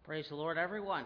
Praise the Lord, everyone.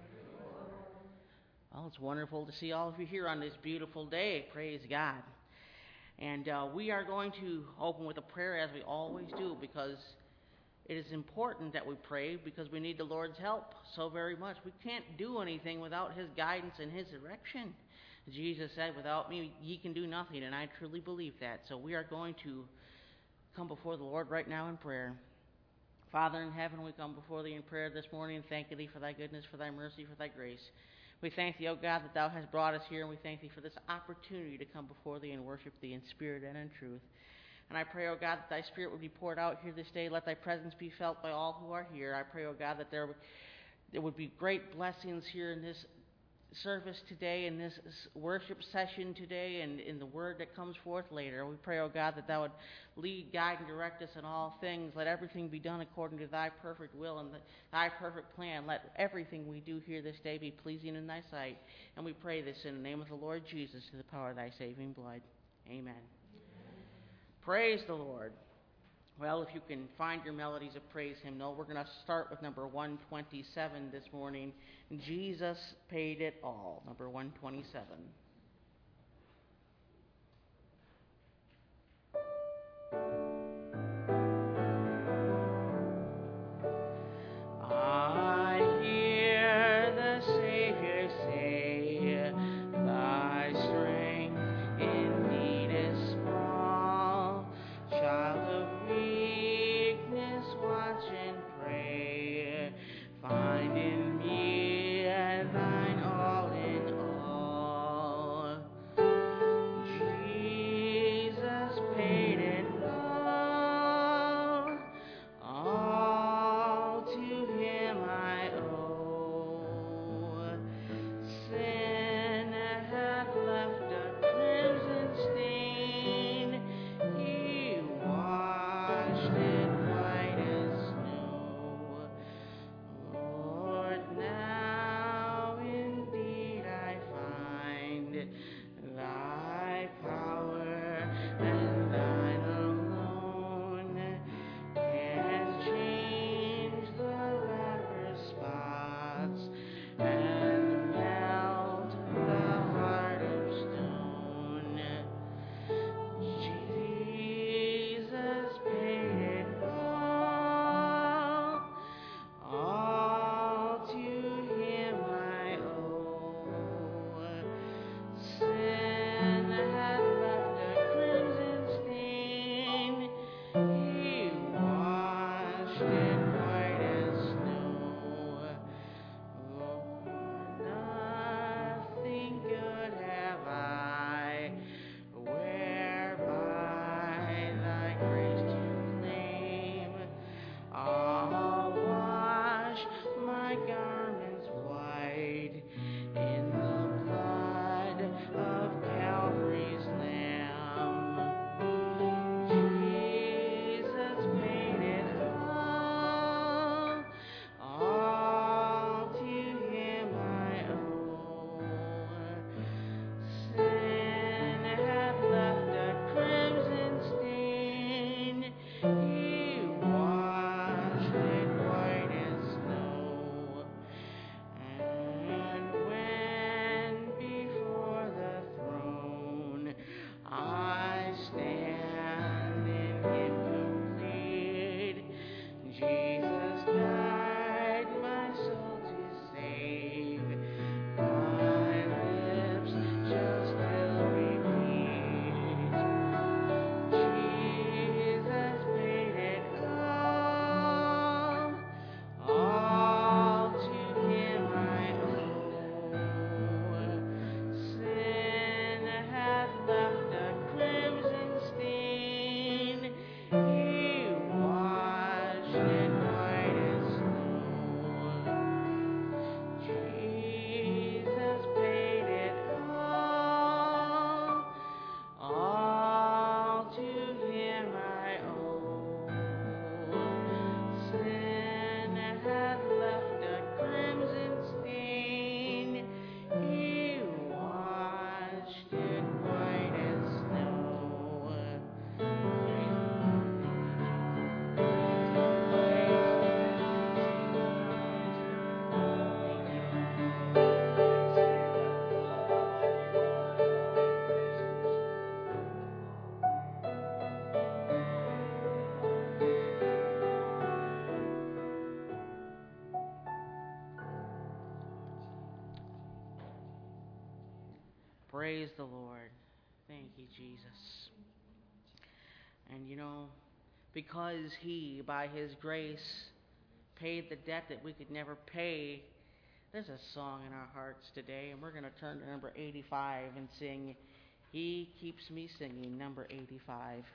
Well, it's wonderful to see all of you here on this beautiful day. Praise God. And we are going to open with a prayer as we always do, because it is important that we pray, because we need the Lord's help so very much. We can't do anything without His guidance and His direction. Jesus said, "Without me, ye can do nothing," and I truly believe that. So we are going to come before the Lord right now in prayer. Father in heaven, we come before Thee in prayer this morning and thank Thee for Thy goodness, for Thy mercy, for Thy grace. We thank Thee, O God, that Thou hast brought us here, and we thank Thee for this opportunity to come before Thee and worship Thee in spirit and in truth. And I pray, O God, that Thy Spirit would be poured out here this day. Let Thy presence be felt by all who are here. I pray, O God, that there would be great blessings here in this service today, in this worship session today, and in the word that comes forth later. We pray, O God, that Thou would lead, guide, and direct us in all things. Let everything be done according to Thy perfect will and Thy perfect plan. Let everything we do here this day be pleasing in Thy sight. And we pray this in the name of the Lord Jesus, to the power of Thy saving blood. Amen. Praise the Lord. Well, if you can find your melodies of praise hymnal, we're going to start with number 127 this morning. Jesus paid it all. Number 127. I hear the Savior say, "Thy strength indeed is small. Child of weakness, watch and pray. Find in me Thine all in all. Praise the Lord. Thank you, Jesus. And because He, by His grace, paid the debt that we could never pay, there's a song in our hearts today, and we're going to turn to number 85 and sing, He Keeps Me Singing, number 85.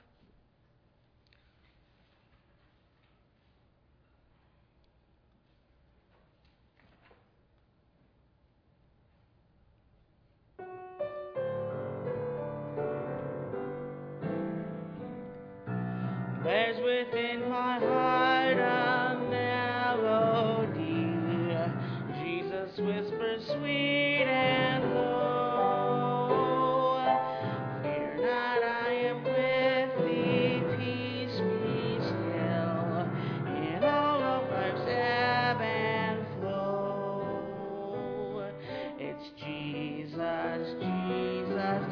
There's within my heart a melody, Jesus whispers sweet and low, fear not, I am with thee, peace be still, in all of life's ebb and flow. It's Jesus, Jesus,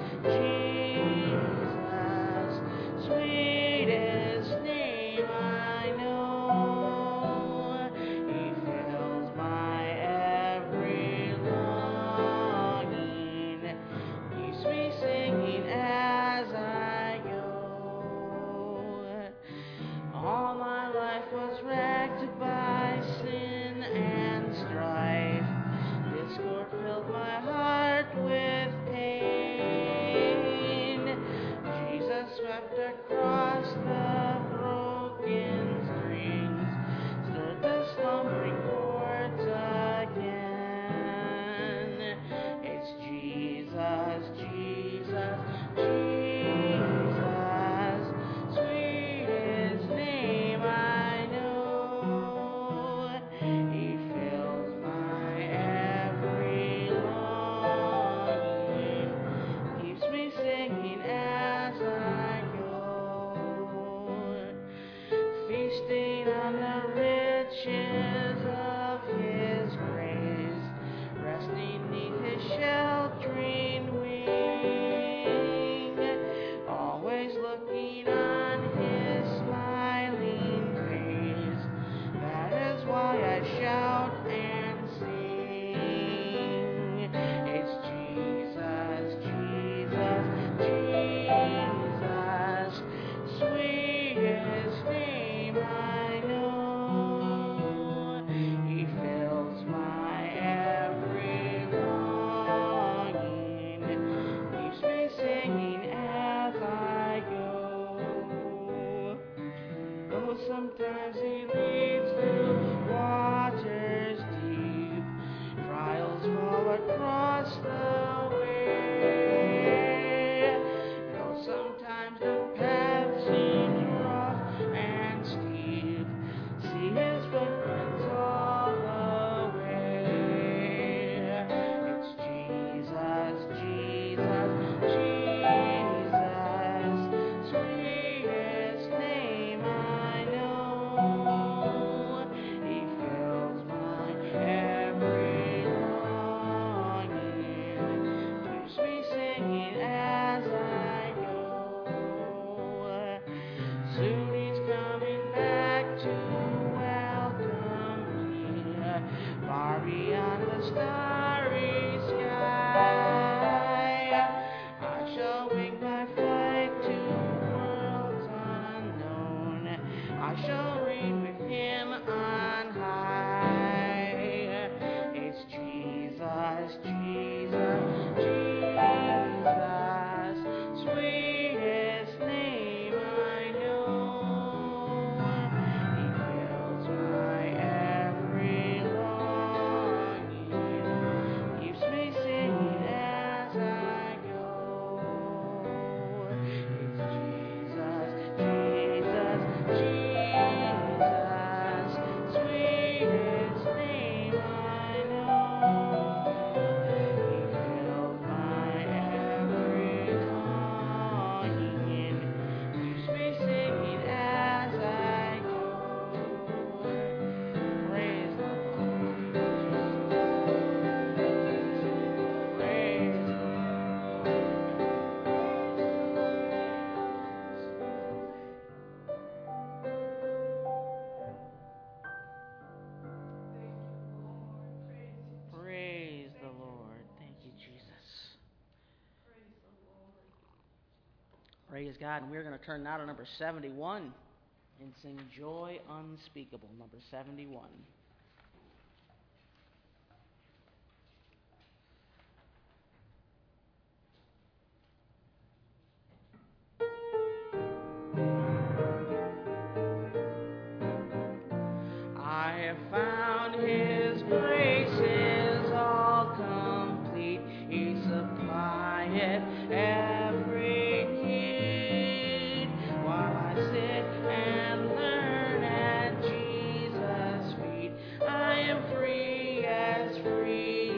Jesus, sweetest name I know. He fills my every longing. Praise God. And we're going to turn now to number 71 and sing Joy Unspeakable, number 71. I have found His grace is all complete. He supplieth every need. While I sit and learn at Jesus' feet, I am free as free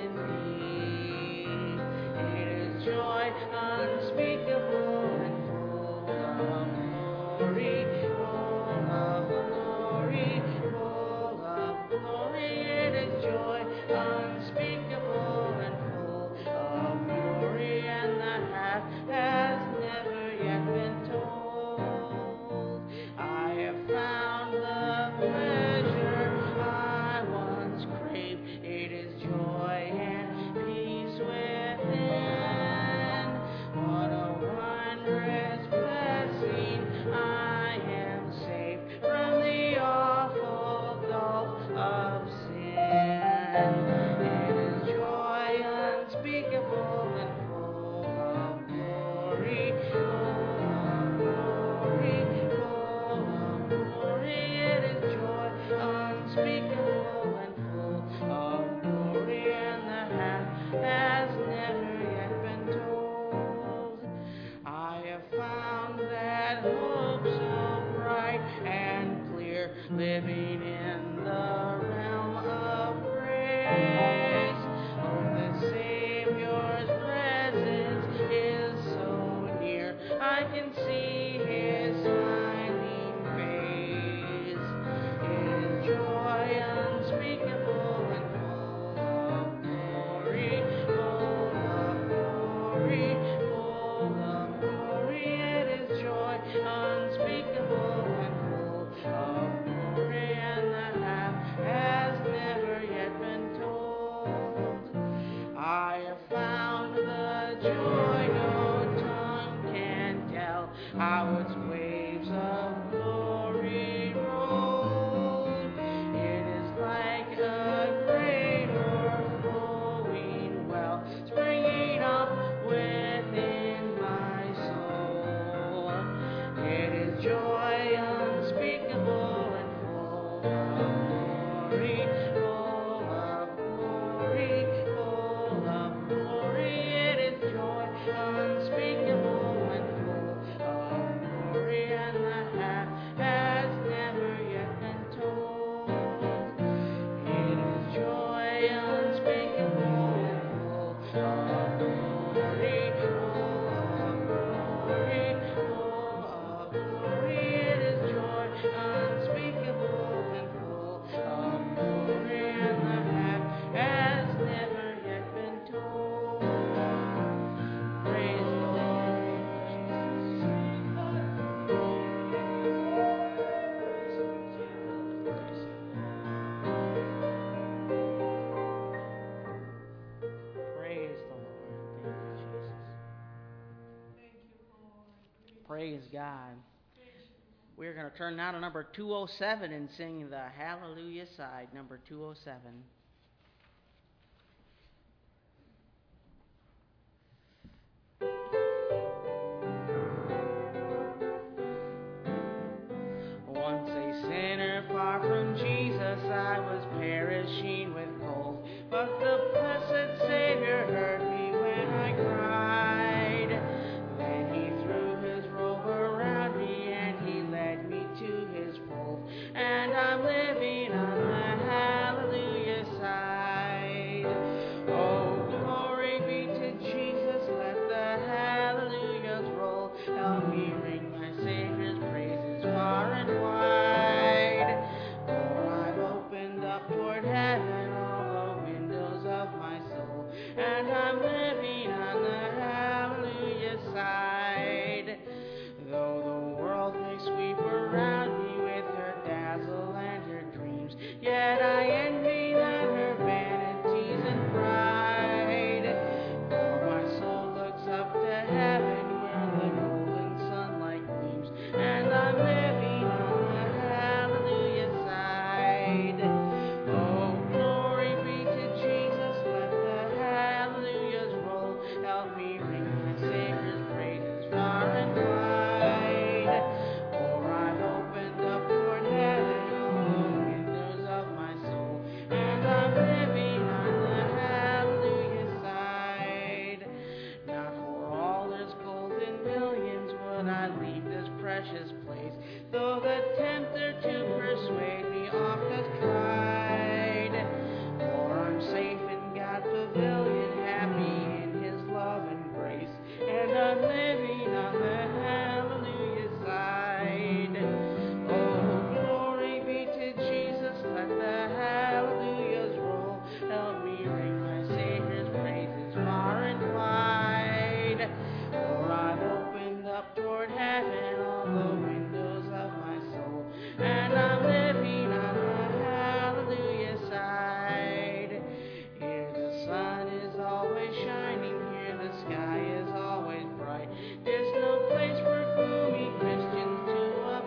indeed. It is joy unspeakable and full of glory, full of glory, full of glory. It is joy unspeakable and full of glory, and the half has never yet been told. I have found the pleasure I once craved. It is joy and peace within. What a wondrous blessing! I am saved from the awful gulf of sin. It is joy unspeakable and full of glory, full of glory, full of glory. It is joy unspeakable and full of glory, and the half has never yet been told. I have found that hope so bright and clear, living in the realm of grace. Oh, the Savior's presence is so near, I can see His smiling face. It is joy unspeakable and full of glory, full of glory, full of glory. It is joy unspeakable and full of glory, and the half has never yet been told. I have found the joy no tongue can tell, how its waves of glory roll. It is like a great overflowing well, springing up within my soul. It is joy unspeakable and full of glory, full of glory, full of glory. It is joy unspeakable and full of glory, and the half has never yet been told. It is joy unspeakable and full of glory, full of glory, full of glory. It is joy unspeakable and full of glory, and the half has never yet been told. Praise the Lord. Praise the Lord. Thank you, Jesus. Praise God. We're going to turn now to number 207 and sing the Hallelujah side, number 207. Once a sinner far from Jesus, I was perishing with cold, but the blessed Savior heard me when I cried. Then He threw His robe around me and He led me to His fold, and I'm living on the hallelujah side. precious place. Though the tempter to persuade me oft has tried, for I'm safe in God's pavilion, happy in His love and grace, and I'm living on the hallelujah side. Oh, glory be to Jesus, let the hallelujahs roll. Help me ring my Savior's praises far and wide. For I've opened up toward heaven all the windows of my soul, and I'm living on the hallelujah side. Here the sun is always shining, here the sky is always bright. There's no place for gloomy Christians to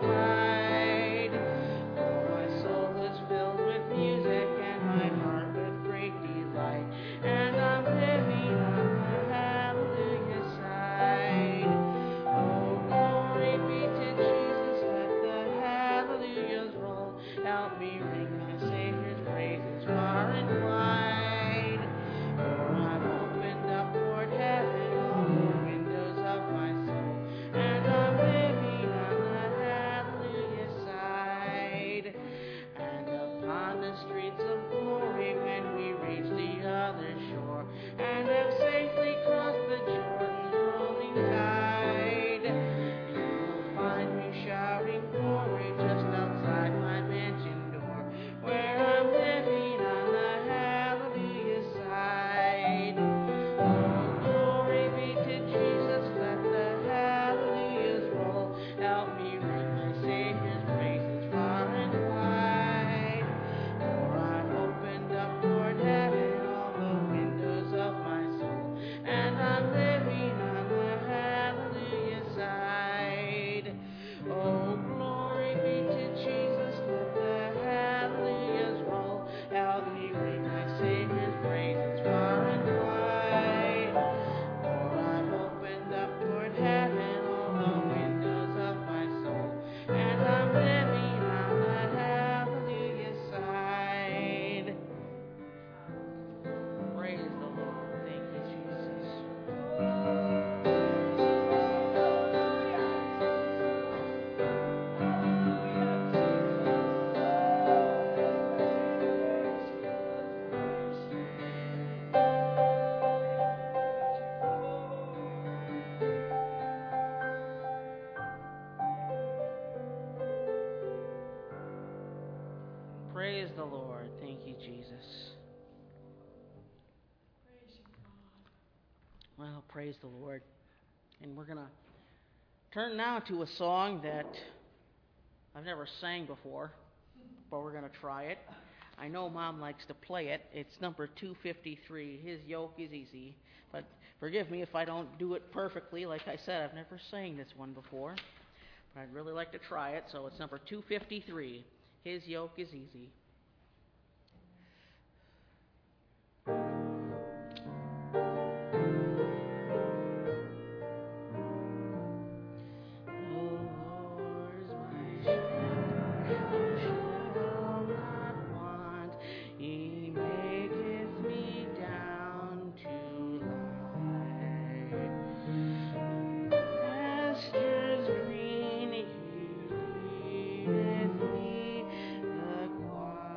abide. For my soul is filled with music and my heart with great delight, and I'm living on the hallelujah side. Oh, glory be to Jesus, let the hallelujahs roll. Help me ring my Savior's praises far and wide. For I've opened up toward heaven all the windows of my soul, and I'm living on the hallelujah side. And upon the streets of glory, when we reach the other shore, and have safely crossed the Jordan's rolling tide, you will find me shouting glory just outside my mansion door, where I'm living on the hallelujah side. Oh, glory be to Jesus, let the hallelujahs roll. Help me ring my Savior's praises far and wide. For I've opened up toward heaven all the windows of my soul, and I'm living on the hallelujah side. Oh, glory be to Jesus, let the hallelujahs roll. Help me ring my Savior's praises far and wide. For I've opened up toward heaven all the windows of my soul, and I'm living on the hallelujah side. Praise the Lord. Thank you, Jesus. Praise the Lord. Thank you, Jesus. Well, praise the Lord. And we're going to turn now to a song that I've never sang before, but we're going to try it. I know Mom likes to play it. It's number 253, His Yoke is Easy. But forgive me if I don't do it perfectly. Like I said, I've never sang this one before, but I'd really like to try it. So it's number 253, His Yoke is Easy. Green, he leadeth me, the quiet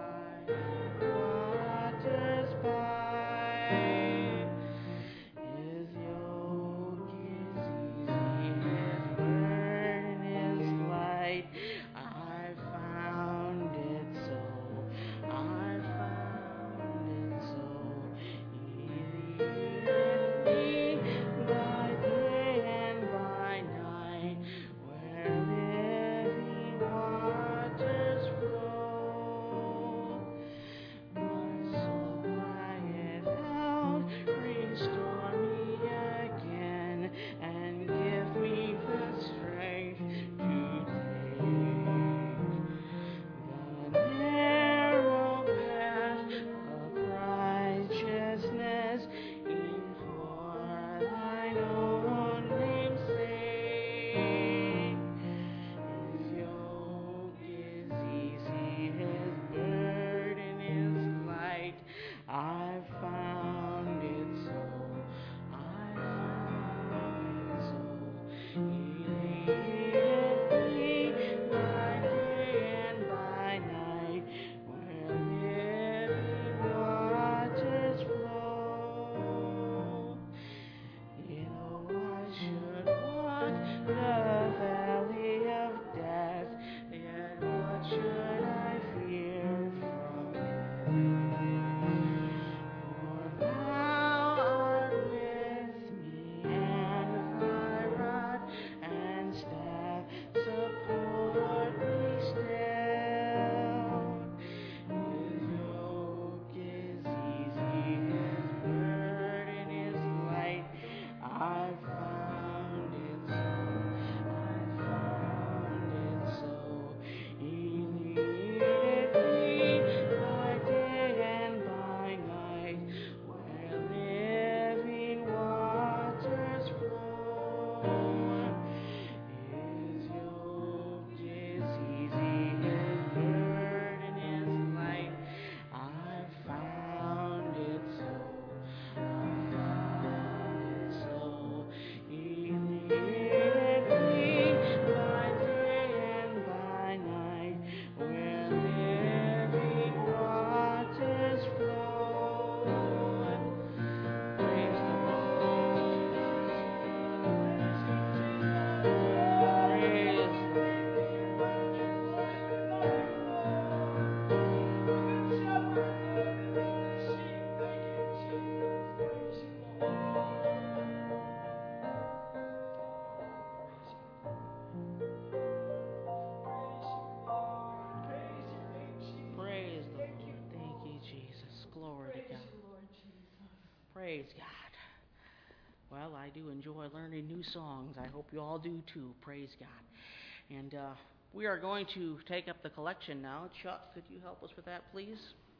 Praise God. Well, I do enjoy learning new songs. I hope you all do too. Praise God. And we are going to take up the collection now. Chuck, could you help us with that, please?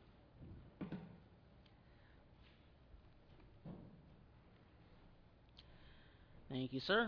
Thank you, sir.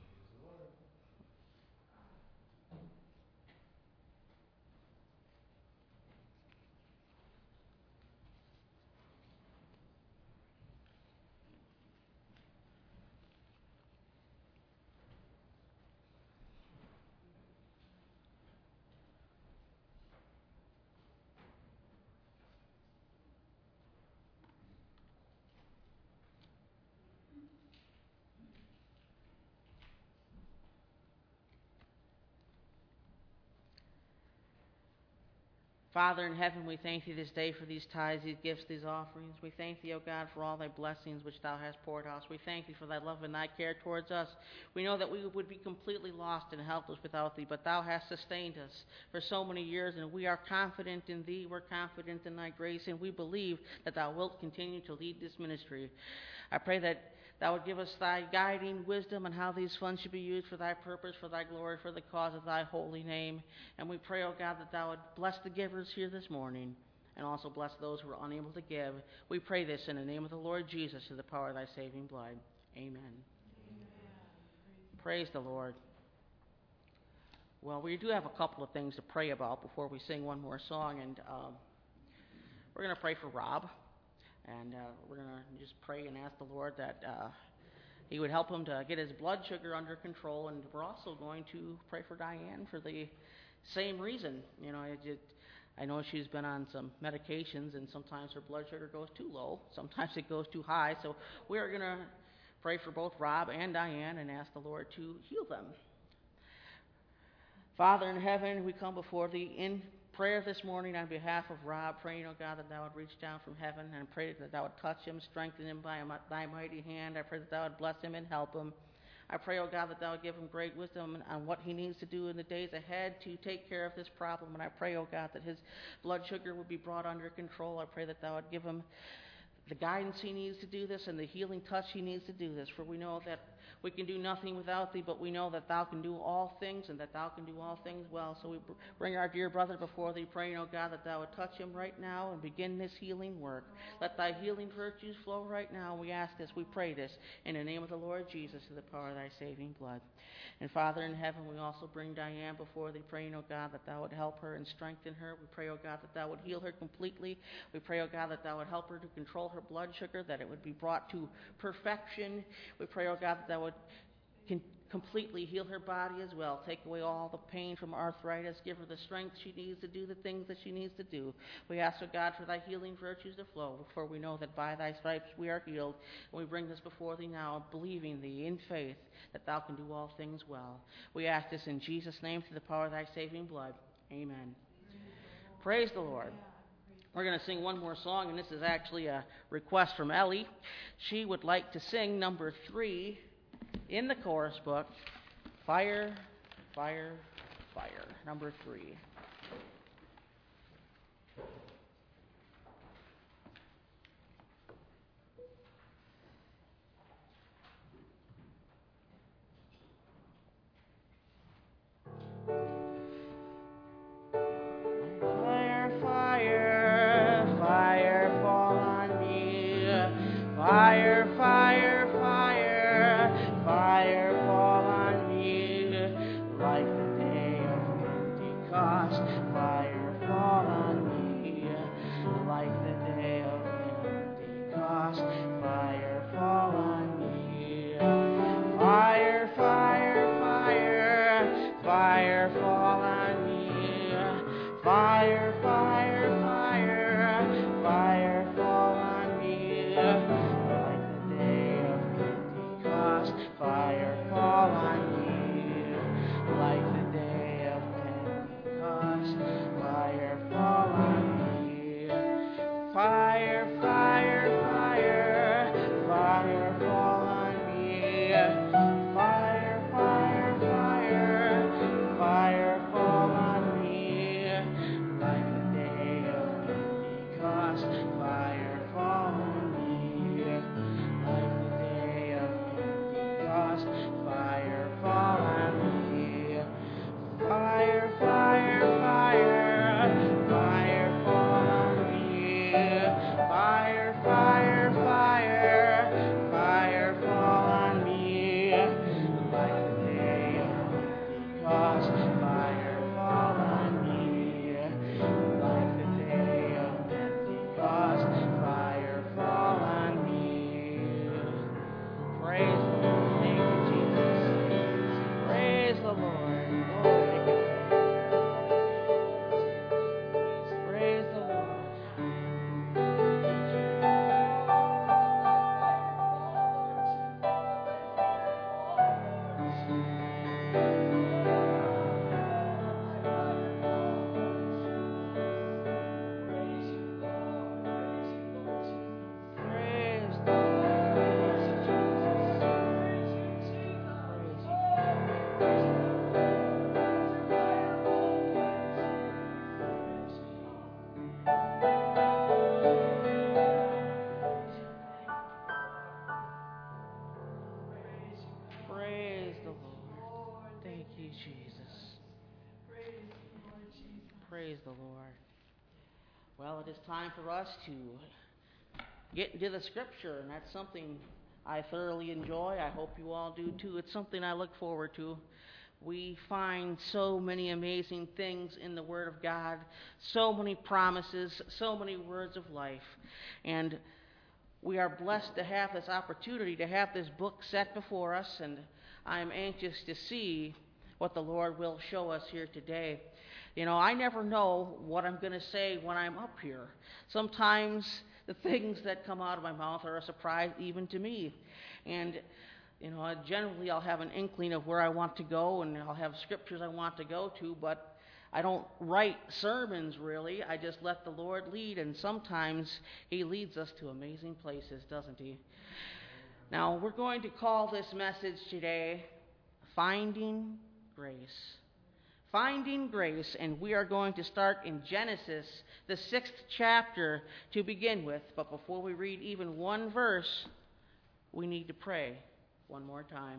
Father in heaven, we thank thee this day for these tithes, these gifts, these offerings. We thank thee, O God, for all thy blessings which thou hast poured out. We thank thee for thy love and thy care towards us. We know that we would be completely lost and helpless without thee, but thou hast sustained us for so many years, and we are confident in thee. We're confident in thy grace, and we believe that thou wilt continue to lead this ministry. I pray that thou would give us thy guiding wisdom on how these funds should be used for thy purpose, for thy glory, for the cause of thy holy name. And we pray, O God, that thou would bless the givers here this morning and also bless those who are unable to give. We pray this in the name of the Lord Jesus, through the power of thy saving blood. Amen. Amen. Praise the Lord. Well, we do have a couple of things to pray about before we sing one more song, and we're going to pray for Rob. And we're going to just pray and ask the Lord that he would help him to get his blood sugar under control. And we're also going to pray for Diane for the same reason. You know, I know she's been on some medications, and sometimes her blood sugar goes too low. Sometimes it goes too high. So we're going to pray for both Rob and Diane and ask the Lord to heal them. Father in heaven, we come before thee in prayer this morning on behalf of Rob, praying, oh God, that thou would reach down from heaven, and pray that thou would touch him, strengthen him by thy mighty hand. I pray that thou would bless him and help him. I pray, oh God, that thou would give him great wisdom on what he needs to do in the days ahead to take care of this problem. And I pray, oh God, that his blood sugar would be brought under control. I pray that thou would give him the guidance he needs to do this and the healing touch he needs to do this. For we know that we can do nothing without thee, but we know that thou can do all things and that thou can do all things well. So we bring our dear brother before thee, praying, oh God, that thou would touch him right now and begin this healing work. Let thy healing virtues flow right now. We ask this, we pray this, in the name of the Lord Jesus, through the power of thy saving blood. And Father in heaven, we also bring Diane before thee, praying, oh God, that thou would help her and strengthen her. We pray, oh God, that thou would heal her completely. We pray, oh God, that thou would help her to control her blood sugar, that it would be brought to perfection. We pray, oh God, that thou would completely heal her body as well. Take away all the pain from arthritis. Give her the strength she needs to do the things that she needs to do. We ask, oh God, for thy healing virtues to flow, for we know that by thy stripes we are healed. And we bring this before thee now, believing thee in faith that thou can do all things well. We ask this in Jesus' name, through the power of thy saving blood. Amen. Praise the Lord. We're going to sing one more song, and this is actually a request from Ellie. She would like to sing number 3 in the chorus book, Fire, Fire, Fire, number 3. Fire, fire, fire, fall on me. Fire, fire, fire, fire, fall on me. Like the day of Pentecost. Jesus. Praise the Lord Jesus. Praise the Lord. Well, it is time for us to get into the Scripture, and that's something I thoroughly enjoy. I hope you all do too. It's something I look forward to. We find so many amazing things in the Word of God, so many promises, so many words of life. And we are blessed to have this opportunity to have this book set before us, and I am anxious to see what the Lord will show us here today. You know, I never know what I'm going to say when I'm up here. Sometimes the things that come out of my mouth are a surprise even to me. And, you know, generally I'll have an inkling of where I want to go, and I'll have scriptures I want to go to, but I don't write sermons, really. I just let the Lord lead, and sometimes He leads us to amazing places, doesn't He? Now, we're going to call this message today, Finding Grace. Finding Grace, and we are going to start in Genesis, the 6th chapter, to begin with. But before we read even one verse, we need to pray one more time.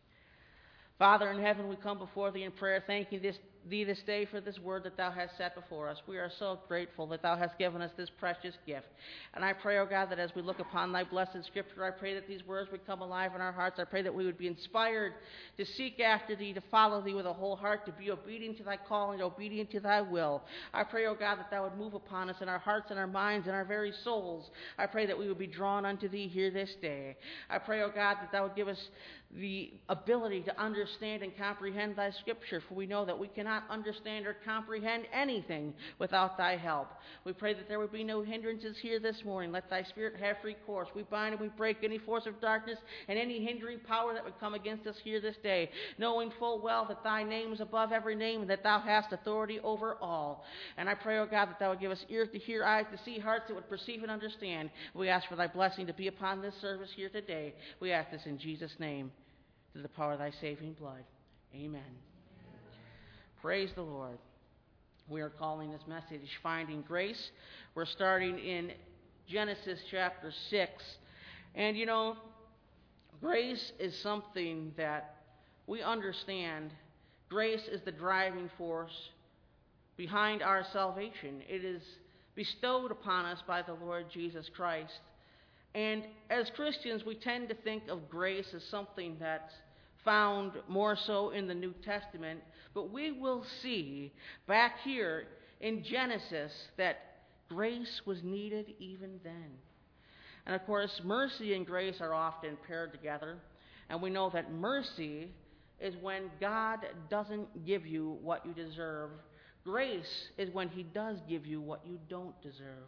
Father in heaven, we come before Thee in prayer, thanking Thee this day for this word that Thou hast set before us. We are so grateful that Thou hast given us this precious gift. And I pray, O God, that as we look upon Thy blessed Scripture, I pray that these words would come alive in our hearts. I pray that we would be inspired to seek after Thee, to follow Thee with a whole heart, to be obedient to Thy calling, obedient to Thy will. I pray, O God, that Thou would move upon us in our hearts and our minds and our very souls. I pray that we would be drawn unto Thee here this day. I pray, O God, that Thou would give us the ability to understand and comprehend Thy Scripture, for we know that we cannot understand or comprehend anything without Thy help. We pray that there would be no hindrances here this morning. Let Thy Spirit have free course. We bind and we break any force of darkness and any hindering power that would come against us here this day, knowing full well that Thy name is above every name and that Thou hast authority over all. And I pray, O God, that Thou would give us ears to hear, eyes to see, hearts that would perceive and understand. We ask for Thy blessing to be upon this service here today. We ask this in Jesus' name, through the power of Thy saving blood. Amen. Praise the Lord. We are calling this message Finding Grace. We're starting in Genesis chapter 6. And you know, grace is something that we understand. Grace is the driving force behind our salvation. It is bestowed upon us by the Lord Jesus Christ. And as Christians, we tend to think of grace as something that's found more so in the New Testament, but we will see back here in Genesis that grace was needed even then. And of course, mercy and grace are often paired together, and we know that mercy is when God doesn't give you what you deserve. Grace is when He does give you what you don't deserve.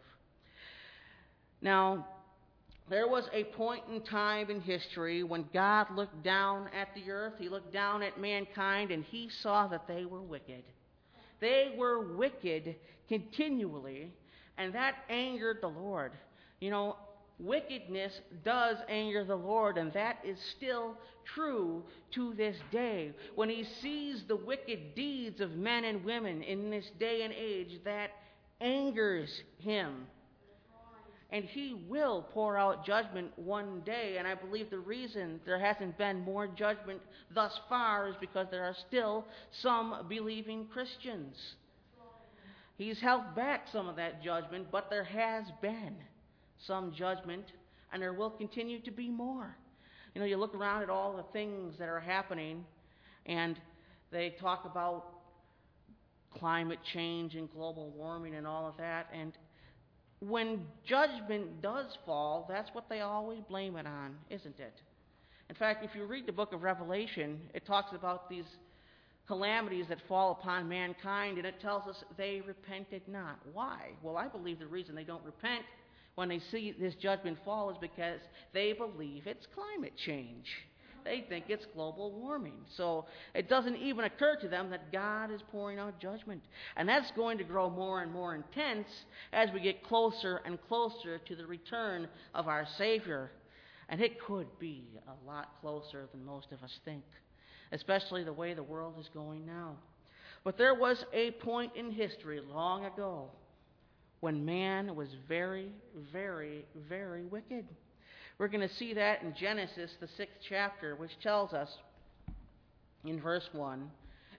Now, there was a point in time in history when God looked down at the earth, He looked down at mankind, and He saw that they were wicked. They were wicked continually, and that angered the Lord. You know, wickedness does anger the Lord, and that is still true to this day. When He sees the wicked deeds of men and women in this day and age, that angers Him. And He will pour out judgment one day, and I believe the reason there hasn't been more judgment thus far is because there are still some believing Christians. He's held back some of that judgment, but there has been some judgment, and there will continue to be more. You know, you look around at all the things that are happening, and they talk about climate change and global warming and all of that, and when judgment does fall, that's what they always blame it on, isn't it? In fact, if you read the book of Revelation, it talks about these calamities that fall upon mankind, and it tells us they repented not. Why? Well, I believe the reason they don't repent when they see this judgment fall is because they believe it's climate change. They think it's global warming. So it doesn't even occur to them that God is pouring out judgment. And that's going to grow more and more intense as we get closer and closer to the return of our Savior. And it could be a lot closer than most of us think, especially the way the world is going now. But there was a point in history long ago when man was very, very, very wicked. We're going to see that in Genesis, the 6th chapter, which tells us in verse 1,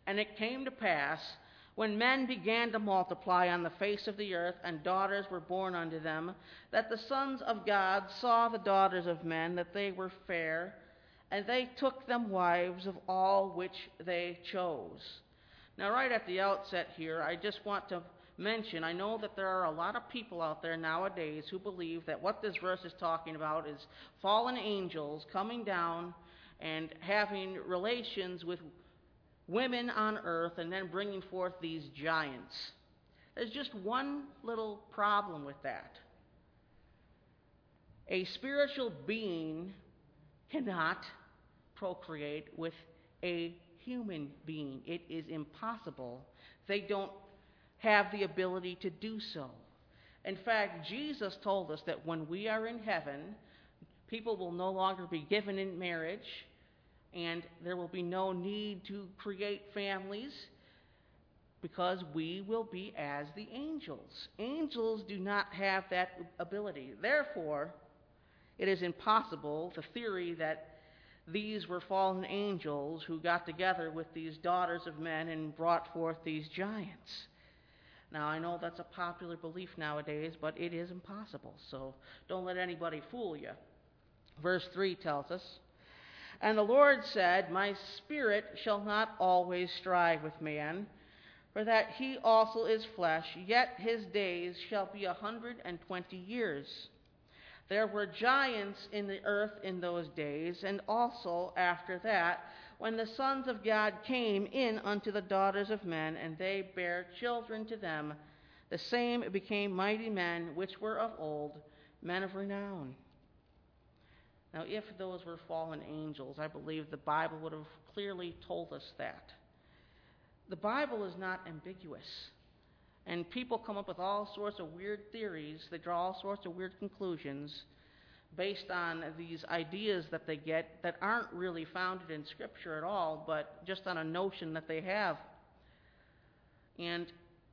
And it came to pass, when men began to multiply on the face of the earth, and daughters were born unto them, that the sons of God saw the daughters of men, that they were fair, and they took them wives of all which they chose. Now, right at the outset here, I just want to mention, I know that there are a lot of people out there nowadays who believe that what this verse is talking about is fallen angels coming down and having relations with women on earth and then bringing forth these giants. There's just one little problem with that. A spiritual being cannot procreate with a human being. It is impossible. They don't have the ability to do so. In fact, Jesus told us that when we are in heaven, people will no longer be given in marriage, and there will be no need to create families because we will be as the angels. Angels do not have that ability. Therefore, it is impossible, the theory that these were fallen angels who got together with these daughters of men and brought forth these giants. Now, I know that's a popular belief nowadays, but it is impossible, so don't let anybody fool you. Verse 3 tells us, And the Lord said, My spirit shall not always strive with man, for that he also is flesh, yet his days shall be 120 years. There were giants in the earth in those days, and also after that, when the sons of God came in unto the daughters of men, and they bare children to them, the same became mighty men, which were of old, men of renown. Now, if those were fallen angels, I believe the Bible would have clearly told us that. The Bible is not ambiguous. And people come up with all sorts of weird theories. They draw all sorts of weird conclusions based on these ideas that they get that aren't really founded in Scripture at all, but just on a notion that they have. And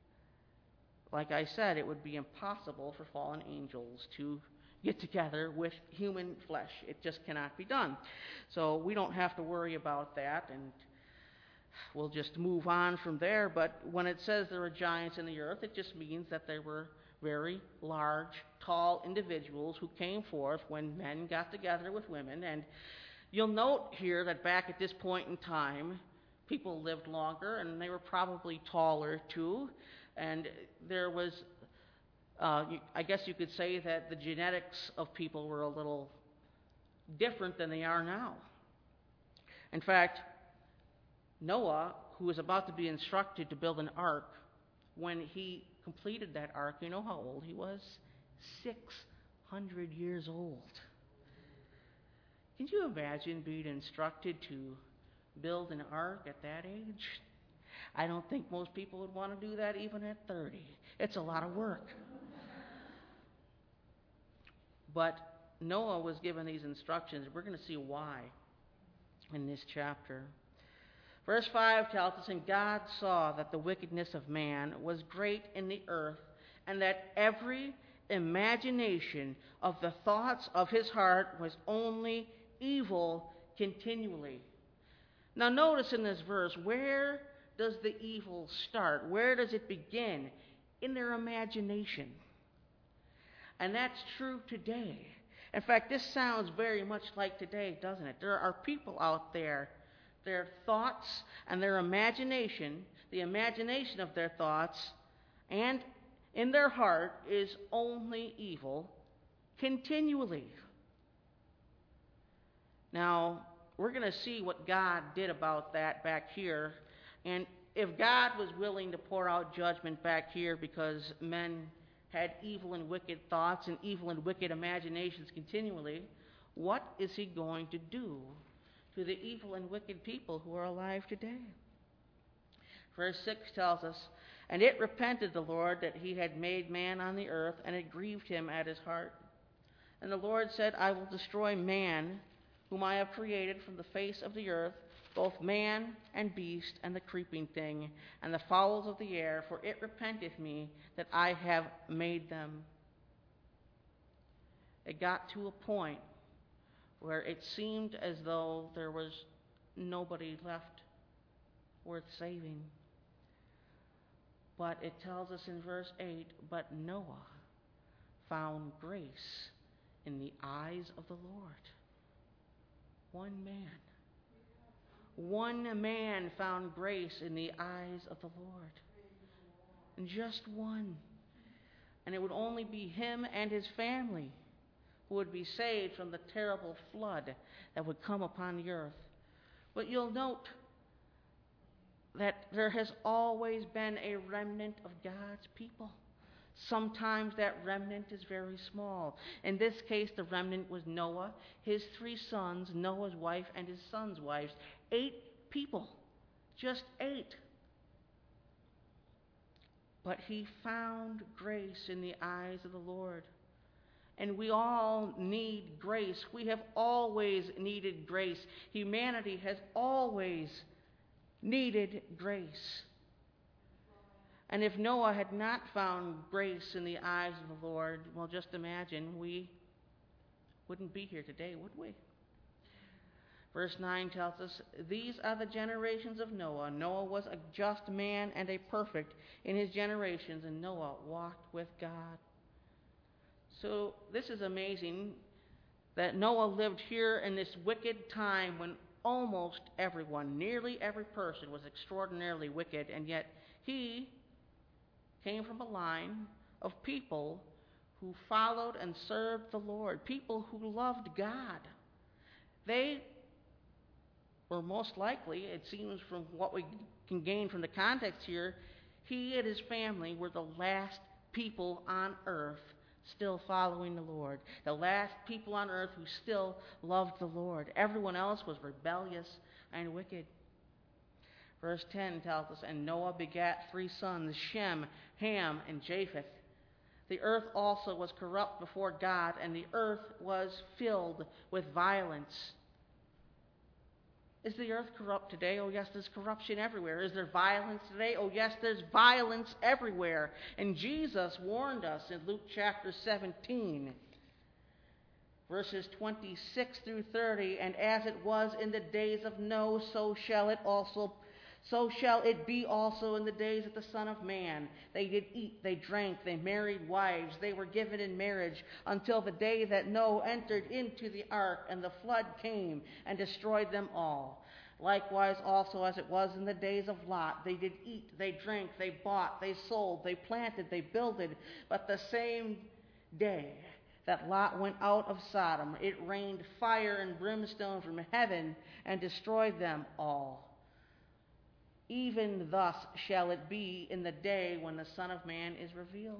like I said, it would be impossible for fallen angels to get together with human flesh. It just cannot be done. So we don't have to worry about that, and we'll just move on from there. But when it says there were giants in the earth, it just means that there were very large, tall individuals who came forth when men got together with women. And you'll note here that back at this point in time, people lived longer, and they were probably taller too. And there was, I guess you could say that the genetics of people were a little different than they are now. In fact, Noah, who was about to be instructed to build an ark, when he completed that ark, you know how old he was? 600 years old. Can you imagine being instructed to build an ark at that age? I don't think most people would want to do that even at 30. It's a lot of work. But Noah was given these instructions. We're going to see why in this chapter. Verse 5 tells us, And God saw that the wickedness of man was great in the earth, and that every imagination of the thoughts of his heart was only evil continually. Now notice in this verse, where does the evil start? Where does it begin? In their imagination. And that's true today. In fact, this sounds very much like today, doesn't it? There are people out there, their thoughts and their imagination, the imagination of their thoughts and in their heart is only evil continually. Now, we're going to see what God did about that back here. And if God was willing to pour out judgment back here because men had evil and wicked thoughts and evil and wicked imaginations continually, what is he going to do to the evil and wicked people who are alive today? Verse 6 tells us, And it repented the Lord that he had made man on the earth, and it grieved him at his heart. And the Lord said, I will destroy man, whom I have created from the face of the earth, both man and beast, and the creeping thing, and the fowls of the air, for it repenteth me that I have made them. It got to a point where it seemed as though there was nobody left worth saving. But it tells us in verse 8, but Noah found grace in the eyes of the Lord. One man found grace in the eyes of the Lord. And just one. And it would only be him and his family who would be saved from the terrible flood that would come upon the earth. But you'll note that there has always been a remnant of God's people. Sometimes that remnant is very small. In this case, the remnant was Noah, his 3 sons, Noah's wife, and his sons' wives. 8 people. Just 8. But he found grace in the eyes of the Lord. And we all need grace. We have always needed grace. Humanity has always needed grace. And if Noah had not found grace in the eyes of the Lord, well, just imagine we wouldn't be here today, would we? Verse 9 tells us, these are the generations of Noah. Noah was a just man and a perfect in his generations, and Noah walked with God. So this is amazing that Noah lived here in this wicked time when almost everyone, nearly every person, was extraordinarily wicked, and yet he came from a line of people who followed and served the Lord, people who loved God. They were most likely, it seems from what we can gain from the context here, he and his family were the last people on earth still following the Lord, the last people on earth who still loved the Lord. Everyone else was rebellious and wicked. Verse 10 tells us, and Noah begat 3 sons, Shem, Ham, and Japheth. The earth also was corrupt before God, and the earth was filled with violence. Is the earth corrupt today? Oh, yes, there's corruption everywhere. Is there violence today? Oh, yes, there's violence everywhere. And Jesus warned us in Luke chapter 17, verses 26 through 30, and as it was in the days of Noah, so shall it be also in the days of the Son of Man. They did eat, they drank, they married wives, they were given in marriage until the day that Noah entered into the ark, and the flood came and destroyed them all. Likewise also as it was in the days of Lot, they did eat, they drank, they bought, they sold, they planted, they builded. But the same day that Lot went out of Sodom, it rained fire and brimstone from heaven and destroyed them all. Even thus shall it be in the day when the Son of Man is revealed.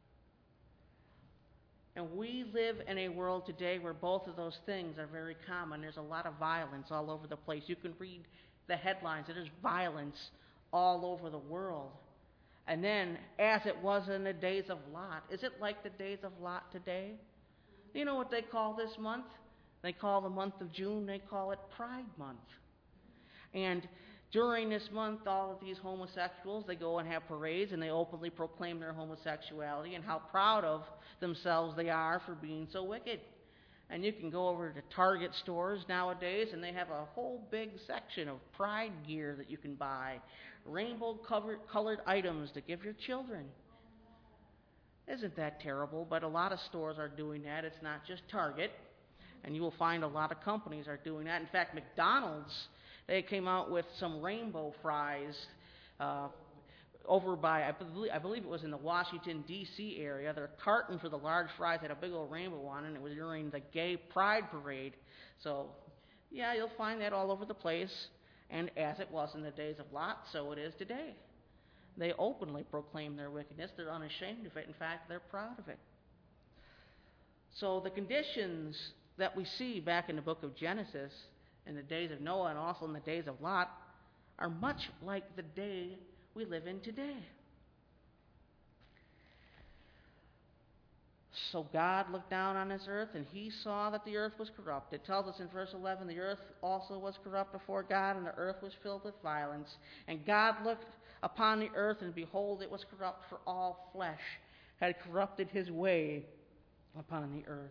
And we live in a world today where both of those things are very common. There's a lot of violence all over the place. You can read the headlines. There's violence all over the world. And then, as it was in the days of Lot, is it like the days of Lot today? You know what they call this month? They call the month of June, they call it Pride Month. And during this month, all of these homosexuals, they go and have parades and they openly proclaim their homosexuality and how proud of themselves they are for being so wicked. And you can go over to Target stores nowadays and they have a whole big section of pride gear that you can buy. Rainbow-colored items to give your children. Isn't that terrible? But a lot of stores are doing that. It's not just Target. And you will find a lot of companies are doing that. In fact, McDonald's, they came out with some rainbow fries over by, I believe it was in the Washington, D.C. area. Their carton for the large fries had a big old rainbow on it, and it was during the gay pride parade. So, yeah, you'll find that all over the place. And as it was in the days of Lot, so it is today. They openly proclaim their wickedness. They're unashamed of it. In fact, they're proud of it. So the conditions that we see back in the book of Genesis, in the days of Noah and also in the days of Lot, are much like the day we live in today. So God looked down on this earth, and he saw that the earth was corrupt. It tells us in verse 11, the earth also was corrupt before God, and the earth was filled with violence. And God looked upon the earth, and behold, it was corrupt, for all flesh had corrupted his way upon the earth.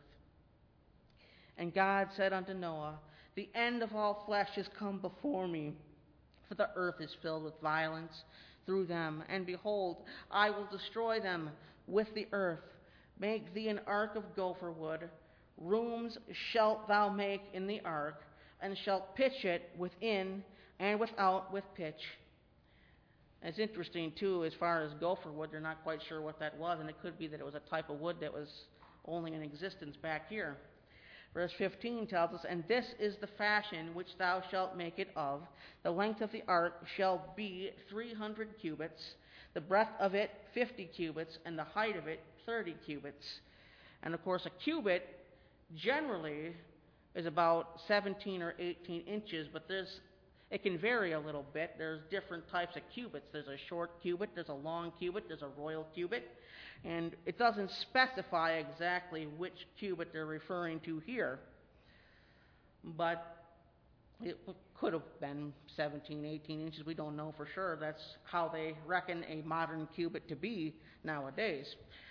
And God said unto Noah, the end of all flesh is come before me, for the earth is filled with violence through them. And behold, I will destroy them with the earth. Make thee an ark of gopher wood. Rooms shalt thou make in the ark, and shalt pitch it within and without with pitch. It's interesting, too, as far as gopher wood, they're not quite sure what that was, and it could be that it was a type of wood that was only in existence back here. Verse 15 tells us, And this is the fashion which thou shalt make it of. The length of the ark shall be 300 cubits, the breadth of it 50 cubits, and the height of it 30 cubits. And of course, a cubit generally is about 17 or 18 inches, but it can vary a little bit. There's different types of cubits. There's a short cubit, there's a long cubit, there's a royal cubit. And it doesn't specify exactly which cubit they're referring to here. But it could have been 17, 18 inches. We don't know for sure. That's how they reckon a modern cubit to be nowadays.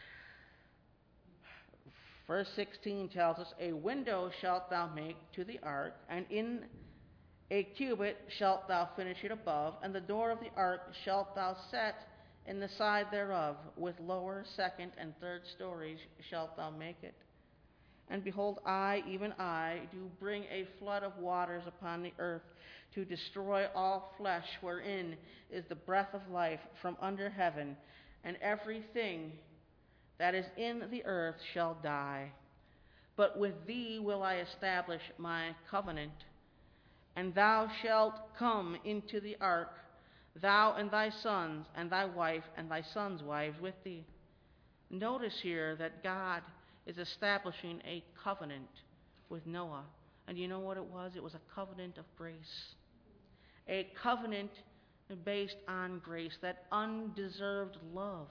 Verse 16 tells us, A window shalt thou make to the ark, and in a cubit shalt thou finish it above, and the door of the ark shalt thou set in the side thereof. With lower, second, and third stories shalt thou make it. And behold, I, even I, do bring a flood of waters upon the earth, to destroy all flesh wherein is the breath of life from under heaven, and everything that is in the earth shall die. But with thee will I establish my covenant, and thou shalt come into the ark, thou and thy sons, and thy wife, and thy sons' wives with thee. Notice here that God is establishing a covenant with Noah. And you know what it was? It was a covenant of grace. A covenant based on grace, that undeserved love.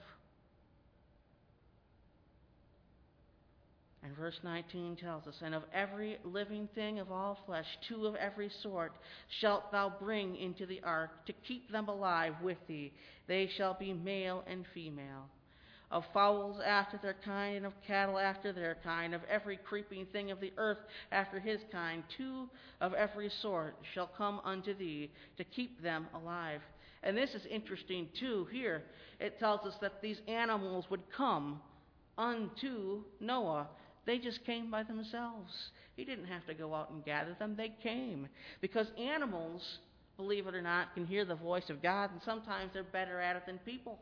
And verse 19 tells us, And of every living thing of all flesh, 2 of every sort, shalt thou bring into the ark, to keep them alive with thee. They shall be male and female. Of fowls after their kind, and of cattle after their kind, of every creeping thing of the earth after his kind, 2 of every sort shall come unto thee, to keep them alive. And this is interesting too. Here it tells us that these animals would come unto Noah. They just came by themselves. He didn't have to go out and gather them. They came. Because animals, believe it or not, can hear the voice of God, and sometimes they're better at it than people.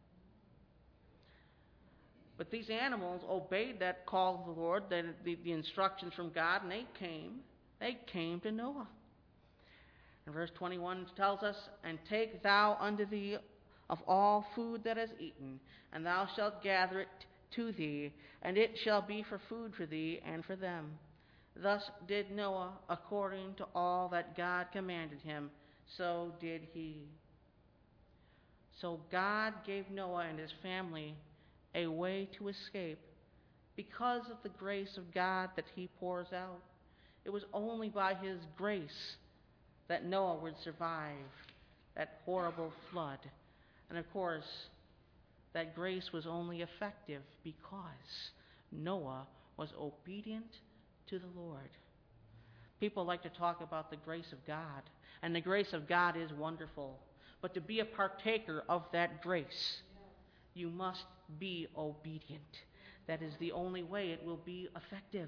But these animals obeyed that call of the Lord, the instructions from God, and they came. They came to Noah. And verse 21 tells us, And take thou unto thee of all food that is eaten, and thou shalt gather it to thee, and it shall be for food for thee and for them. Thus did Noah according to all that God commanded him, so did he. So God gave Noah and his family a way to escape because of the grace of God that he pours out. It was only by his grace that Noah would survive that horrible flood. And of course, that grace was only effective because Noah was obedient to the Lord. People like to talk about the grace of God, and the grace of God is wonderful. But to be a partaker of that grace, you must be obedient. That is the only way it will be effective.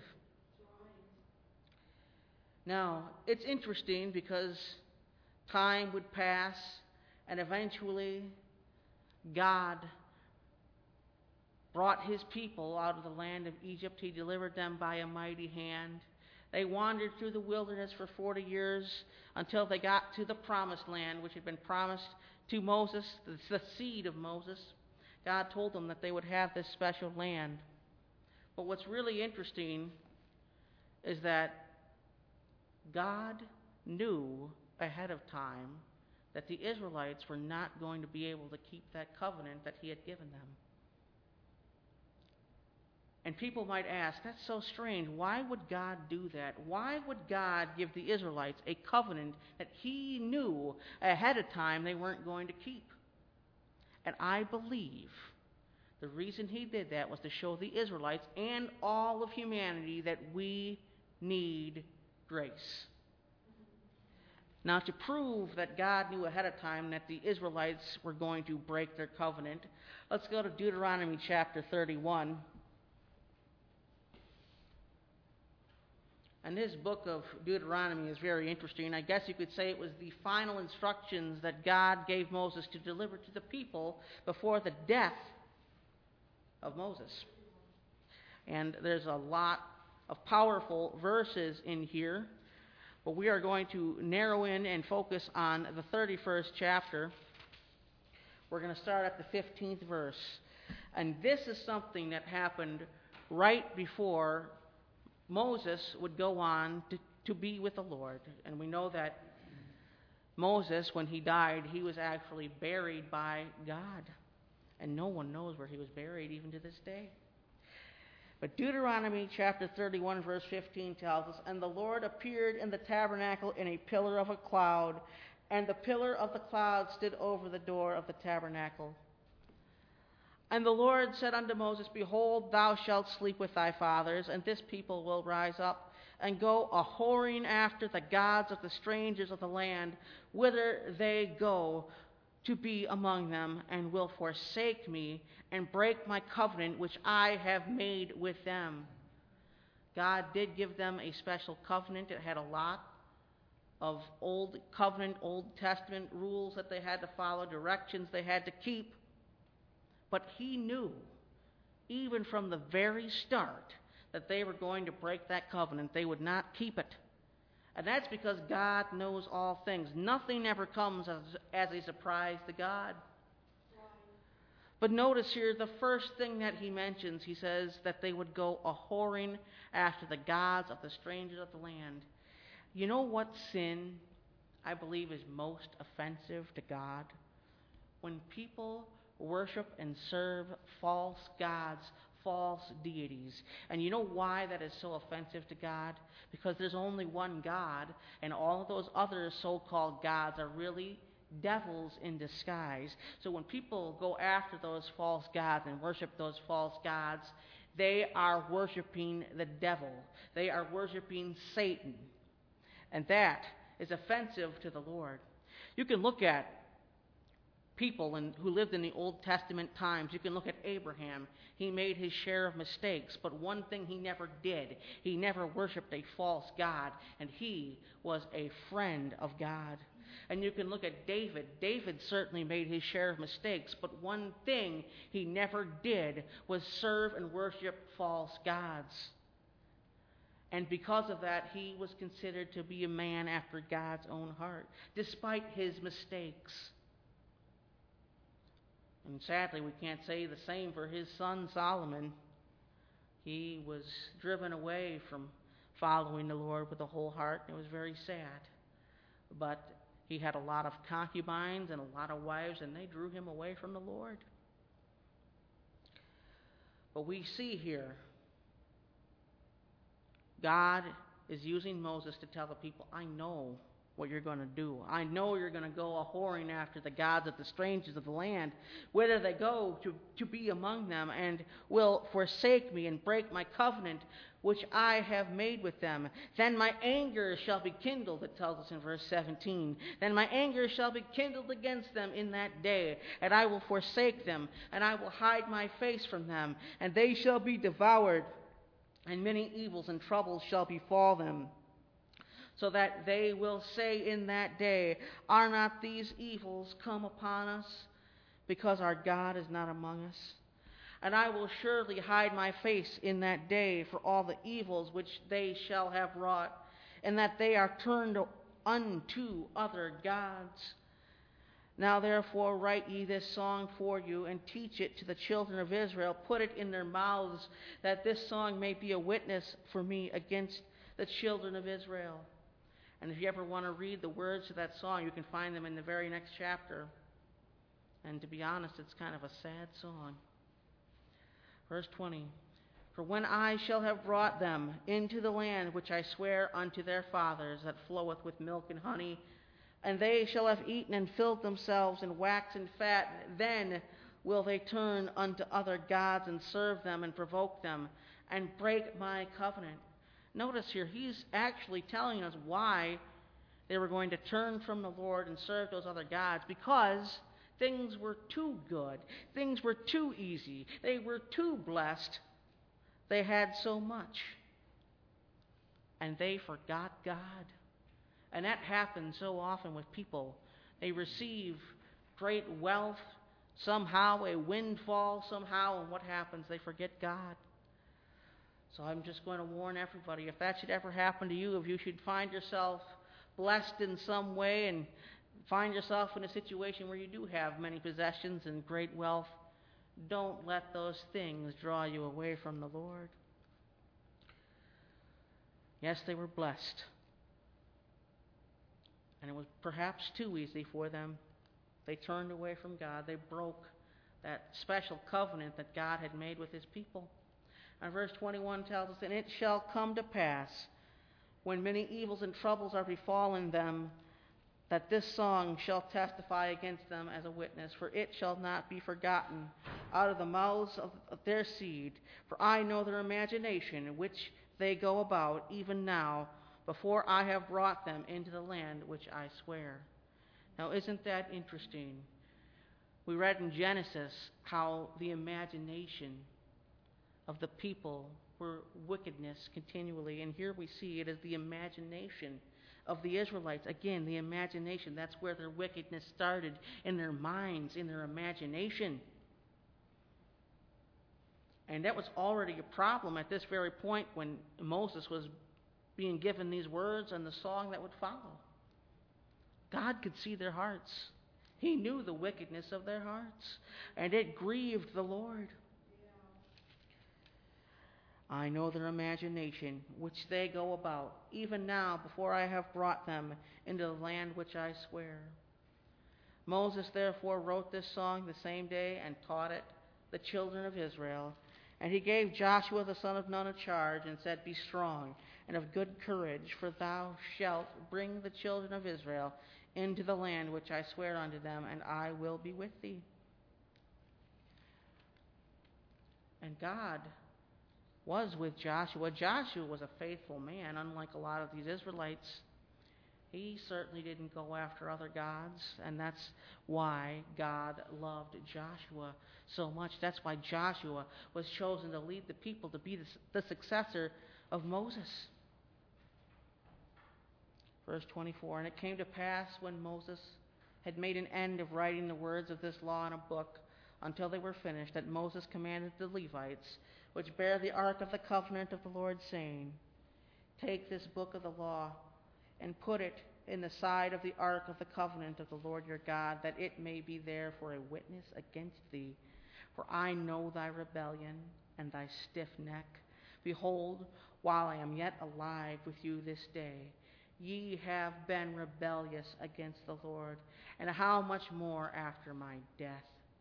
Now, it's interesting because time would pass, and eventually God brought his people out of the land of Egypt. He delivered them by a mighty hand. They wandered through the wilderness for 40 years until they got to the promised land, which had been promised to Moses, the seed of Moses. God told them that they would have this special land. But what's really interesting is that God knew ahead of time that the Israelites were not going to be able to keep that covenant that he had given them. And people might ask, that's so strange. Why would God do that? Why would God give the Israelites a covenant that he knew ahead of time they weren't going to keep? And I believe the reason he did that was to show the Israelites and all of humanity that we need grace. Now, to prove that God knew ahead of time that the Israelites were going to break their covenant, let's go to Deuteronomy chapter 31. And this book of Deuteronomy is very interesting. I guess you could say it was the final instructions that God gave Moses to deliver to the people before the death of Moses. And there's a lot of powerful verses in here, but we are going to narrow in and focus on the 31st chapter. We're going to start at the 15th verse. And this is something that happened right before Moses would go on to be with the Lord. And we know that Moses, when he died, he was actually buried by God. And no one knows where he was buried even to this day. But Deuteronomy chapter 31 verse 15 tells us, "And the Lord appeared in the tabernacle in a pillar of a cloud, and the pillar of the cloud stood over the door of the tabernacle. And the Lord said unto Moses, Behold, thou shalt sleep with thy fathers, and this people will rise up and go a-whoring after the gods of the strangers of the land, whither they go to be among them, and will forsake me, and break my covenant which I have made with them." God did give them a special covenant. It had a lot of Old Covenant, Old Testament rules that they had to follow, directions they had to keep. But he knew, even from the very start, that they were going to break that covenant. They would not keep it. And that's because God knows all things. Nothing ever comes as a surprise to God. But notice here, the first thing that he mentions, he says that they would go a-whoring after the gods of the strangers of the land. You know what sin, I believe, is most offensive to God? When people worship and serve false gods, false deities. And you know why that is so offensive to God? Because there's only one God, and all of those other so-called gods are really devils in disguise. So when people go after those false gods and worship those false gods, they are worshiping the devil. They are worshiping Satan. And that is offensive to the Lord. You can look at people who lived in the Old Testament times. You can look at Abraham. He made his share of mistakes, but one thing he never did, he never worshipped a false god, and he was a friend of God. And you can look at David. David certainly made his share of mistakes, but one thing he never did was serve and worship false gods. And because of that, he was considered to be a man after God's own heart, despite his mistakes. And sadly, we can't say the same for his son Solomon. He was driven away from following the Lord with a whole heart. It was very sad. But he had a lot of concubines and a lot of wives, and they drew him away from the Lord. But we see here, God is using Moses to tell the people, I know what you're going to do. I know you're going to go a-whoring after the gods of the strangers of the land, whither they go to be among them, and will forsake me and break my covenant which I have made with them. Then my anger shall be kindled, it tells us in verse 17. Then my anger shall be kindled against them in that day, and I will forsake them, and I will hide my face from them, and they shall be devoured, and many evils and troubles shall befall them. So that they will say in that day, Are not these evils come upon us? Because our God is not among us. And I will surely hide my face in that day for all the evils which they shall have wrought, and that they are turned unto other gods. Now therefore write ye this song for you, and teach it to the children of Israel. Put it in their mouths, that this song may be a witness for me against the children of Israel. And if you ever want to read the words of that song, you can find them in the very next chapter. And to be honest, it's kind of a sad song. Verse 20, For when I shall have brought them into the land which I swear unto their fathers, that floweth with milk and honey, and they shall have eaten and filled themselves and waxen fat, then will they turn unto other gods and serve them and provoke them and break my covenant. Notice here, he's actually telling us why They were going to turn from the Lord and serve those other gods because things were too good. Things were too easy. They were too blessed. They had so much. And they forgot God. And that happens so often with people. They receive great wealth, somehow a windfall, somehow, and what happens? They forget God. So I'm just going to warn everybody, if that should ever happen to you, if you should find yourself blessed in some way and find yourself in a situation where you do have many possessions and great wealth, don't let those things draw you away from the Lord. Yes, they were blessed. And it was perhaps too easy for them. They turned away from God. They broke that special covenant that God had made with his people. And verse 21 tells us, "And it shall come to pass, when many evils and troubles are befallen them, that this song shall testify against them as a witness, for it shall not be forgotten out of the mouths of their seed. For I know their imagination, which they go about, even now, before I have brought them into the land which I swear." Now, isn't that interesting? We read in Genesis how the imagination of the people were wickedness continually, and here we see it as the imagination of the Israelites. Again, the imagination, that's where their wickedness started, in their minds, in their imagination. And that was already a problem at this very point when Moses was being given these words and the song that would follow. God could see their hearts. He knew the wickedness of their hearts, and it grieved the Lord. I know their imagination, which they go about, even now, before I have brought them into the land which I swear. Moses therefore wrote this song the same day and taught it the children of Israel. And he gave Joshua the son of Nun a charge and said, "Be strong and of good courage, for thou shalt bring the children of Israel into the land which I swear unto them, and I will be with thee." And God was with Joshua. Joshua was a faithful man, unlike a lot of these Israelites. He certainly didn't go after other gods, and that's why God loved Joshua so much. That's why Joshua was chosen to lead the people, to be the successor of Moses. Verse 24, "And it came to pass when Moses had made an end of writing the words of this law in a book until they were finished, that Moses commanded the Levites, which bear the ark of the covenant of the Lord, saying, Take this book of the law and put it in the side of the ark of the covenant of the Lord your God, that it may be there for a witness against thee. For I know thy rebellion and thy stiff neck. Behold, while I am yet alive with you this day, ye have been rebellious against the Lord, and how much more after my death?"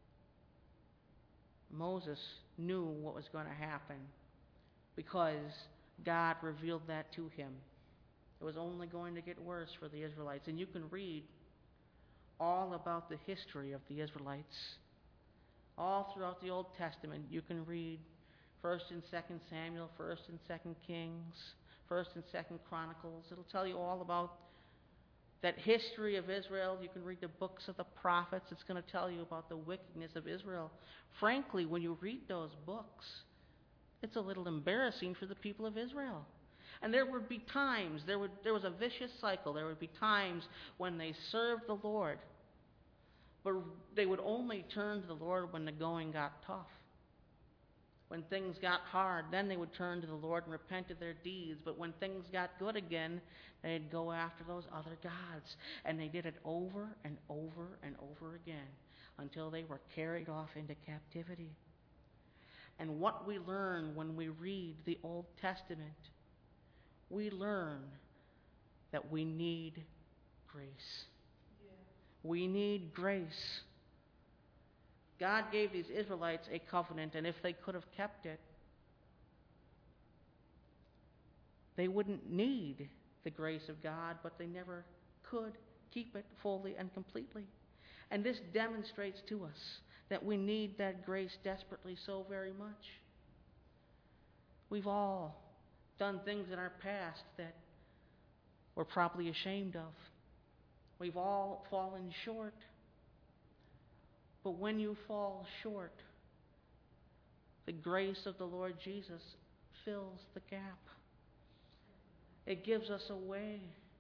Moses knew what was going to happen because God revealed that to him. It was only going to get worse for the Israelites. And you can read all about the history of the Israelites. All throughout the Old Testament, you can read 1st and 2nd Samuel, 1st and 2nd Kings, 1st and 2nd Chronicles. It'll tell you all about that history of Israel. You can read the books of the prophets. It's going to tell you about the wickedness of Israel. Frankly, when you read those books, it's a little embarrassing for the people of Israel. And there would be times, there was a vicious cycle. There would be times when they served the Lord, but they would only turn to the Lord when the going got tough. When things got hard, then they would turn to the Lord and repent of their deeds. But when things got good again, they'd go after those other gods. And they did it over and over and over again until they were carried off into captivity. And what we learn when we read the Old Testament, we learn that we need grace. Yeah. We need grace. God gave these Israelites a covenant, and if they could have kept it, they wouldn't need the grace of God, but they never could keep it fully and completely. And this demonstrates to us that we need that grace desperately so very much. We've all done things in our past that we're probably ashamed of. We've all fallen short. But when you fall short, the grace of the Lord Jesus fills the gap. It gives us a way.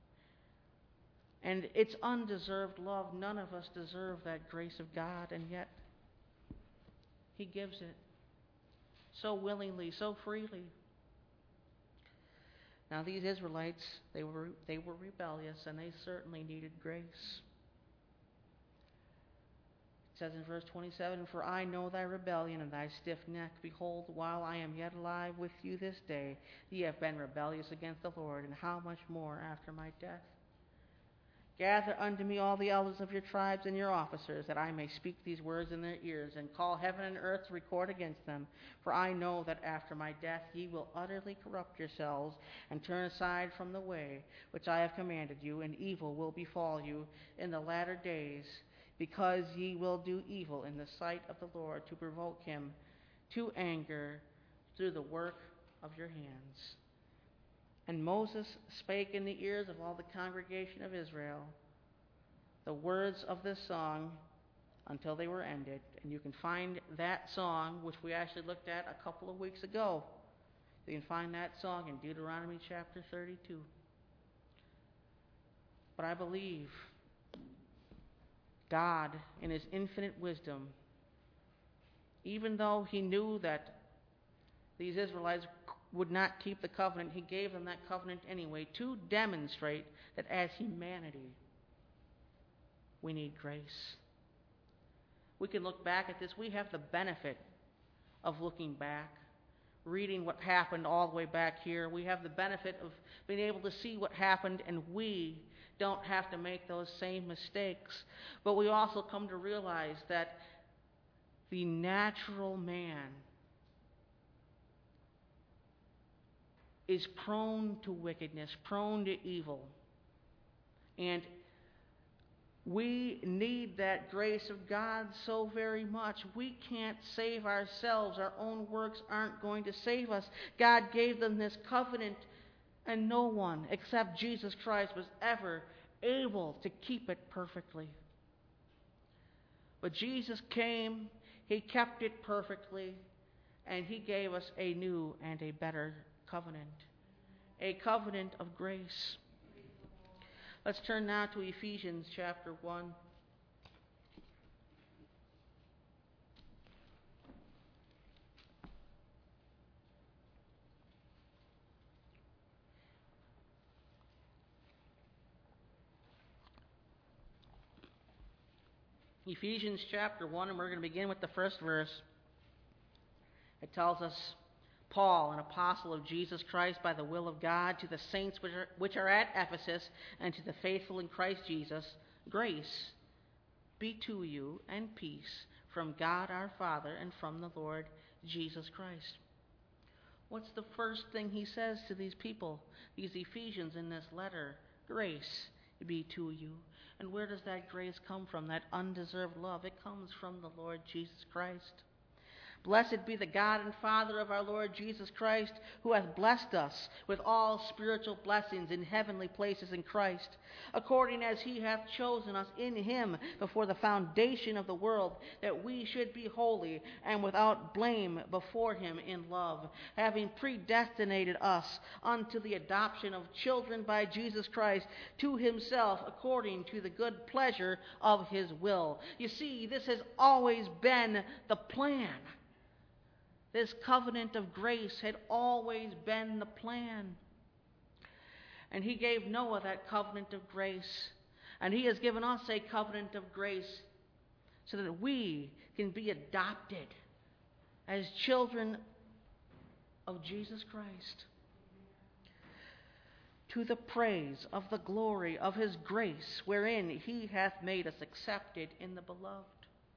And it's undeserved love. None of us deserve that grace of God, and yet He gives it so willingly, so freely. Now these Israelites, they were rebellious, and they certainly needed grace. It says in verse 27, "For I know thy rebellion and thy stiff neck. Behold, while I am yet alive with you this day, ye have been rebellious against the Lord, and how much more after my death? Gather unto me all the elders of your tribes and your officers, that I may speak these words in their ears, and call heaven and earth to record against them. For I know that after my death ye will utterly corrupt yourselves, and turn aside from the way which I have commanded you, and evil will befall you in the latter days, because ye will do evil in the sight of the Lord, to provoke him to anger through the work of your hands." And Moses spake in the ears of all the congregation of Israel the words of this song until they were ended. And you can find that song, which we actually looked at a couple of weeks ago. You can find that song in Deuteronomy chapter 32. But I believe God, in His infinite wisdom, even though He knew that these Israelites would not keep the covenant, He gave them that covenant anyway, to demonstrate that as humanity, we need grace. We can look back at this. We have the benefit of looking back, reading what happened all the way back here. We have the benefit of being able to see what happened, and we don't have to make those same mistakes. But we also come to realize that the natural man is prone to wickedness, prone to evil. And we need that grace of God so very much. We can't save ourselves. Our own works aren't going to save us. God gave them this covenant, and no one except Jesus Christ was ever able to keep it perfectly. But Jesus came, He kept it perfectly, and He gave us a new and a better covenant, a covenant of grace. Let's turn now to Ephesians chapter 1. Ephesians chapter 1, and we're going to begin with the first verse. It tells us, "Paul, an apostle of Jesus Christ by the will of God, to the saints which are at Ephesus, and to the faithful in Christ Jesus, grace be to you and peace from God our Father and from the Lord Jesus Christ." What's the first thing he says to these people, these Ephesians in this letter? Grace be to you. And where does that grace come from, that undeserved love? It comes from the Lord Jesus Christ. "Blessed be the God and Father of our Lord Jesus Christ, who hath blessed us with all spiritual blessings in heavenly places in Christ, according as He hath chosen us in Him before the foundation of the world, that we should be holy and without blame before Him in love, having predestinated us unto the adoption of children by Jesus Christ to Himself, according to the good pleasure of His will." You see, this has always been the plan. This covenant of grace had always been the plan. And He gave Noah that covenant of grace. And He has given us a covenant of grace so that we can be adopted as children of Jesus Christ, to the praise of the glory of His grace, wherein He hath made us accepted in the Beloved.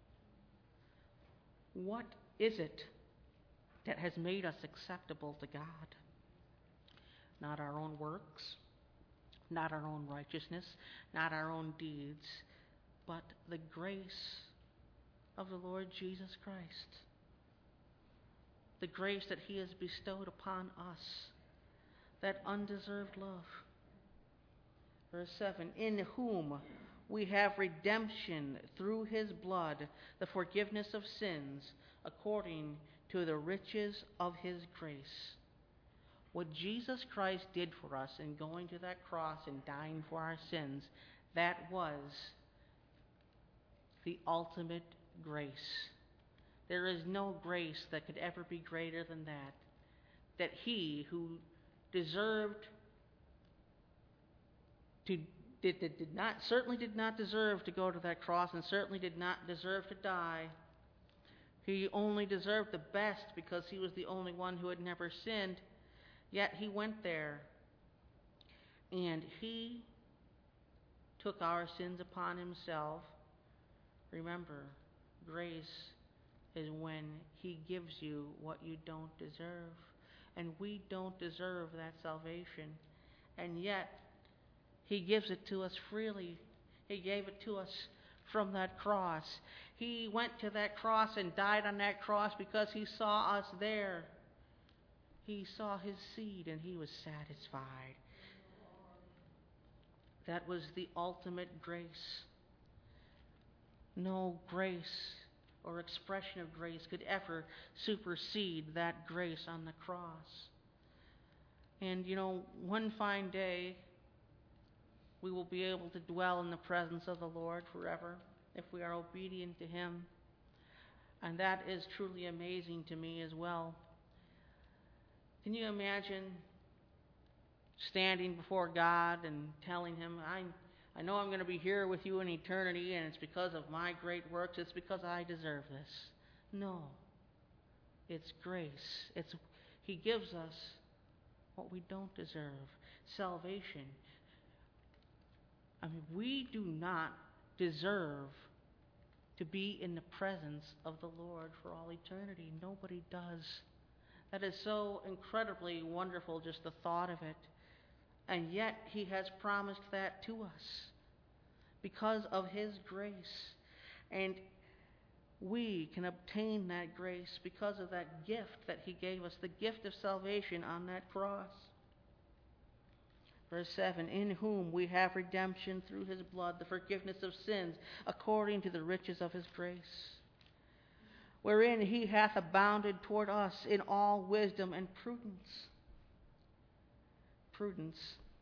What is it that has made us acceptable to God? Not our own works, not our own righteousness, not our own deeds, but the grace of the Lord Jesus Christ. The grace that He has bestowed upon us, that undeserved love. Verse 7, "In whom we have redemption through his blood, the forgiveness of sins, according to the riches of his grace. What Jesus Christ did for us in going to that cross and dying for our sins, that was the ultimate grace. There is no grace that could ever be greater than that. That he who deserved certainly did not deserve to go to that cross and certainly did not deserve to die. He only deserved the best because he was the only one who had never sinned. Yet he went there and he took our sins upon himself. Remember, grace is when he gives you what you don't deserve. And we don't deserve that salvation. And yet, he gives it to us freely. He gave it to us from that cross. He went to that cross and died on that cross because he saw us there. He saw his seed and he was satisfied. That was the ultimate grace. No grace or expression of grace could ever supersede that grace on the cross. And one fine day, we will be able to dwell in the presence of the Lord forever if we are obedient to him. And that is truly amazing to me as well. Can you imagine standing before God and telling him, I know I'm going to be here with you in eternity, and it's because of my great works, it's because I deserve this. No. It's grace. He gives us what we don't deserve. Salvation. We do not deserve to be in the presence of the Lord for all eternity. Nobody does. That is so incredibly wonderful, just the thought of it. And yet, he has promised that to us because of his grace. And we can obtain that grace because of that gift that he gave us, the gift of salvation on that cross. Verse 7, in whom we have redemption through his blood, the forgiveness of sins, according to the riches of his grace, wherein he hath abounded toward us in all wisdom and prudence. Prudence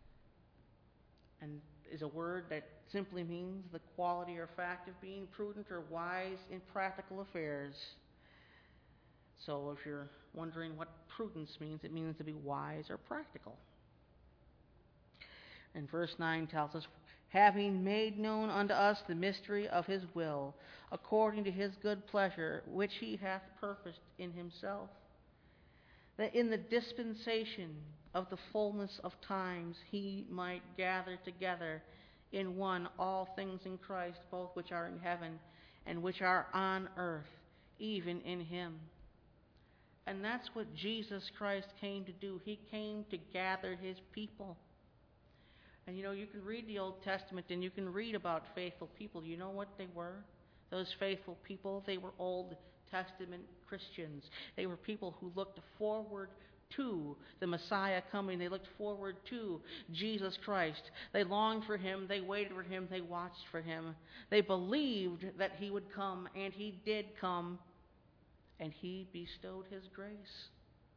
and is a word that simply means the quality or fact of being prudent or wise in practical affairs. So if you're wondering what prudence means, it means to be wise or practical. And verse 9 tells us, having made known unto us the mystery of his will, according to his good pleasure, which he hath purposed in himself, that in the dispensation of the fullness of times he might gather together in one all things in Christ, both which are in heaven and which are on earth, even in him. And that's what Jesus Christ came to do. He came to gather his people. And you can read the Old Testament and you can read about faithful people. You know what they were? Those faithful people, they were Old Testament Christians. They were people who looked forward to the Messiah coming. They looked forward to Jesus Christ. They longed for him. They waited for him. They watched for him. They believed that he would come, and he did come, and he bestowed his grace.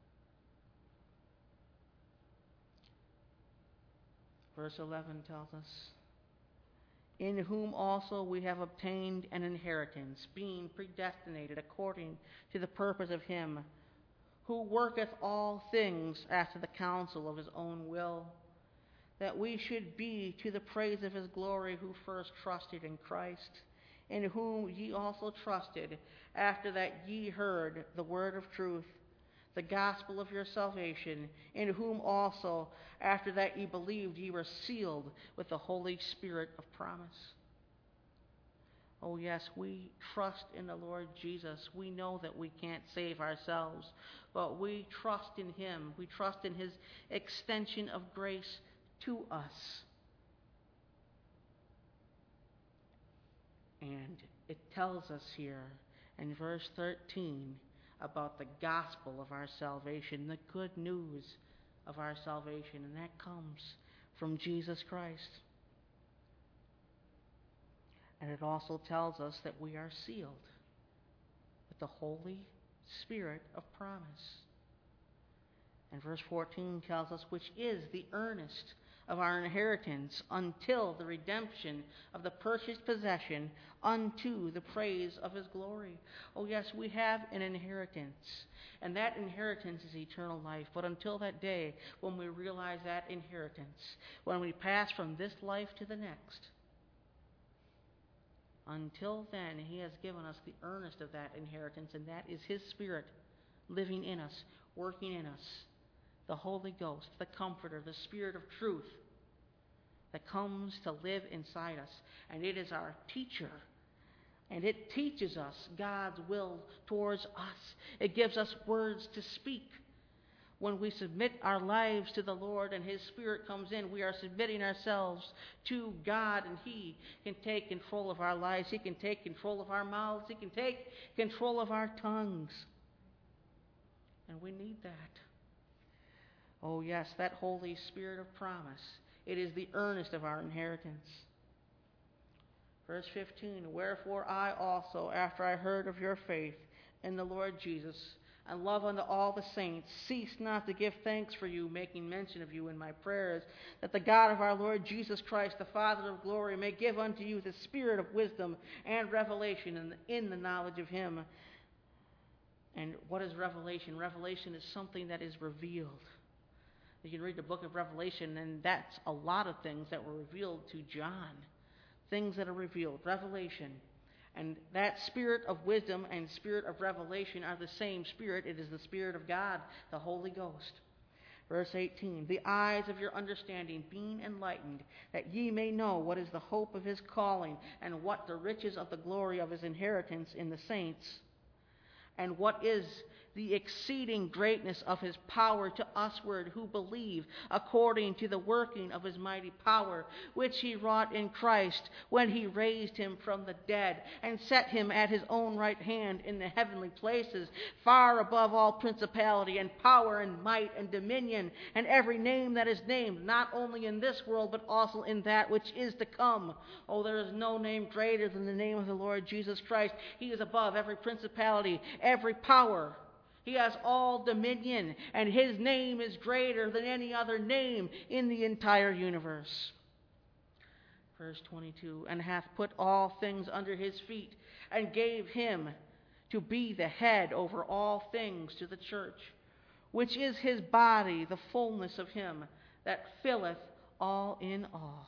Verse 11 tells us, in whom also we have obtained an inheritance, being predestinated according to the purpose of him, who worketh all things after the counsel of his own will, that we should be to the praise of his glory, who first trusted in Christ, in whom ye also trusted, after that ye heard the word of truth, the gospel of your salvation, in whom also, after that ye believed, ye were sealed with the Holy Spirit of promise. Oh yes, we trust in the Lord Jesus. We know that we can't save ourselves, but we trust in him. We trust in his extension of grace to us. And it tells us here in verse 13 about the gospel of our salvation, the good news of our salvation, and that comes from Jesus Christ. And it also tells us that we are sealed with the Holy Spirit of promise. And verse 14 tells us, which is the earnest of our inheritance until the redemption of the purchased possession unto the praise of his glory. Oh yes, we have an inheritance, and that inheritance is eternal life. But until that day when we realize that inheritance, when we pass from this life to the next, until then he has given us the earnest of that inheritance, and that is his Spirit living in us, working in us. The Holy Ghost, the Comforter, the Spirit of truth that comes to live inside us. And it is our teacher. And it teaches us God's will towards us. It gives us words to speak. When we submit our lives to the Lord and his Spirit comes in, we are submitting ourselves to God, and he can take control of our lives. He can take control of our mouths. He can take control of our tongues. And we need that. Oh yes, that Holy Spirit of promise. It is the earnest of our inheritance. Verse 15, wherefore I also, after I heard of your faith in the Lord Jesus, and love unto all the saints, cease not to give thanks for you, making mention of you in my prayers, that the God of our Lord Jesus Christ, the Father of glory, may give unto you the spirit of wisdom and revelation in the knowledge of him. And what is revelation? Revelation is something that is revealed. You can read the book of Revelation, and that's a lot of things that were revealed to John. Things that are revealed. Revelation. And that spirit of wisdom and spirit of revelation are the same spirit. It is the Spirit of God, the Holy Ghost. Verse 18, the eyes of your understanding being enlightened, that ye may know what is the hope of his calling, and what the riches of the glory of his inheritance in the saints, and what is the exceeding greatness of his power to usward who believe, according to the working of his mighty power, which he wrought in Christ when he raised him from the dead, and set him at his own right hand in the heavenly places, far above all principality and power and might and dominion, and every name that is named, not only in this world, but also in that which is to come. Oh, there is no name greater than the name of the Lord Jesus Christ. He is above every principality, every power. He has all dominion, and his name is greater than any other name in the entire universe. Verse 22, and hath put all things under his feet, and gave him to be the head over all things to the church, which is his body, the fullness of him that filleth all in all.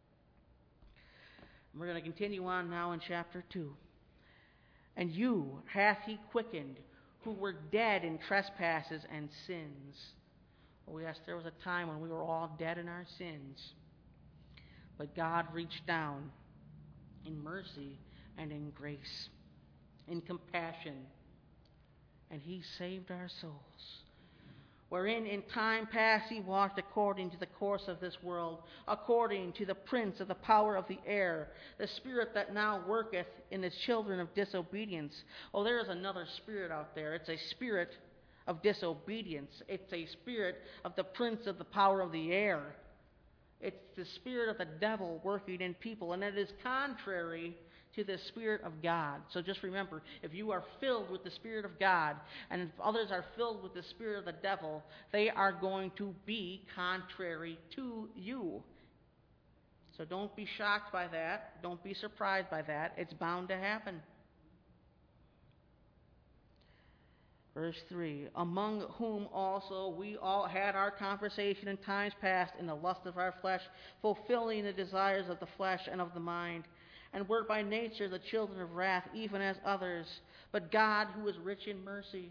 And we're going to continue on now in chapter 2. And you hath he quickened, who were dead in trespasses and sins. Oh yes, there was a time when we were all dead in our sins. But God reached down in mercy and in grace, in compassion, and he saved our souls. Wherein in time past he walked according to the course of this world, according to the prince of the power of the air, the spirit that now worketh in the children of disobedience. Oh, there is another spirit out there. It's a spirit of disobedience. It's a spirit of the prince of the power of the air. It's the spirit of the devil working in people, and it is contrary to the Spirit of God. So just remember, if you are filled with the Spirit of God, and if others are filled with the spirit of the devil, they are going to be contrary to you. So don't be shocked by that. Don't be surprised by that. It's bound to happen. Verse 3, among whom also we all had our conversation in times past in the lust of our flesh, fulfilling the desires of the flesh and of the mind, and were by nature the children of wrath, even as others. But God, who is rich in mercy,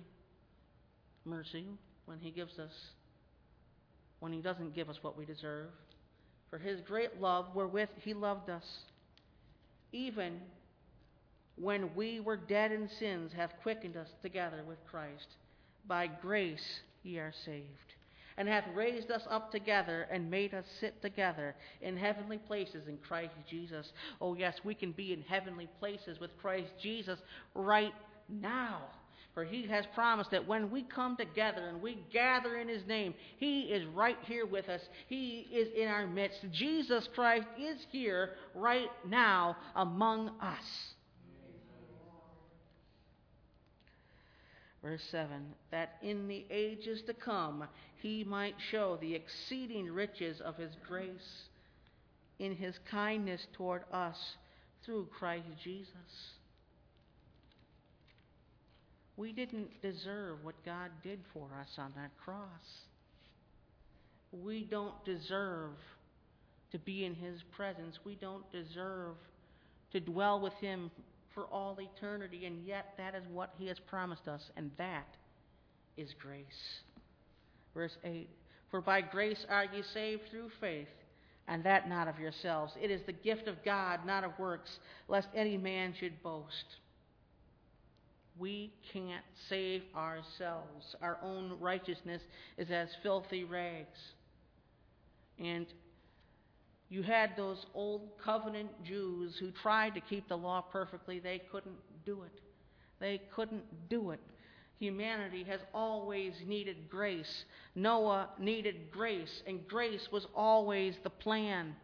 when he gives us, when he doesn't give us what we deserve, for his great love wherewith he loved us, even when we were dead in sins, hath quickened us together with Christ. By grace ye are saved, and hath raised us up together and made us sit together in heavenly places in Christ Jesus. Oh yes, we can be in heavenly places with Christ Jesus right now, For he has promised that when we come together and we gather in his name, he is right here with us. He is in our midst. Jesus Christ is here right now among us. Verse 7, that in the ages to come he might show the exceeding riches of his grace in his kindness toward us through Christ Jesus. We didn't deserve what God did for us on that cross. We don't deserve to be in his presence. We don't deserve to dwell with him for all eternity, and yet that is what he has promised us, and that is grace. Verse 8, for by grace are ye saved through faith, and that not of yourselves. It is the gift of God, not of works, lest any man should boast. We can't save ourselves. Our own righteousness is as filthy rags. And you had those old covenant Jews who tried to keep the law perfectly. They couldn't do it. They couldn't do it. Humanity has always needed grace. Noah needed grace, and grace was always the plan.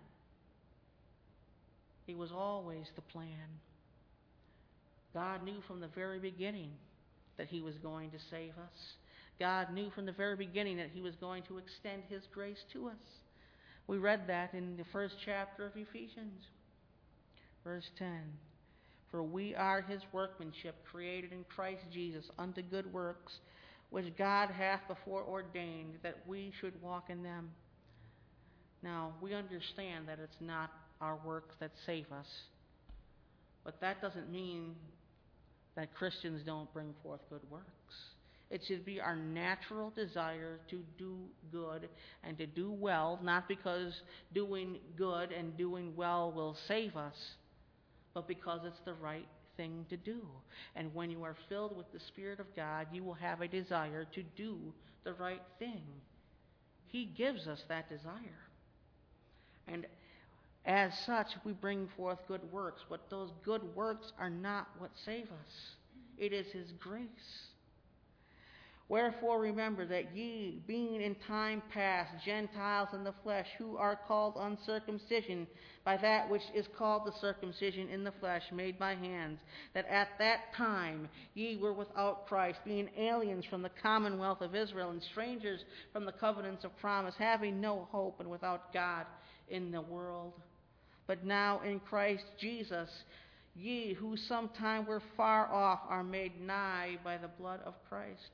It was always the plan. God knew from the very beginning that he was going to save us. God knew from the very beginning that he was going to extend his grace to us. We read that in the first chapter of Ephesians. Verse 10, for we are his workmanship, created in Christ Jesus unto good works, which God hath before ordained that we should walk in them. Now, we understand that it's not our works that save us, but that doesn't mean that Christians don't bring forth good works. It should be our natural desire to do good and to do well, not because doing good and doing well will save us, but because it's the right thing to do. And when you are filled with the Spirit of God, you will have a desire to do the right thing. He gives us that desire. And as such, we bring forth good works, but those good works are not what save us. It is his grace. Wherefore remember that ye, being in time past Gentiles in the flesh, who are called uncircumcision by that which is called the circumcision in the flesh, made by hands, that at that time ye were without Christ, being aliens from the commonwealth of Israel, and strangers from the covenants of promise, having no hope and without God in the world. But now in Christ Jesus, ye who sometime were far off are made nigh by the blood of Christ.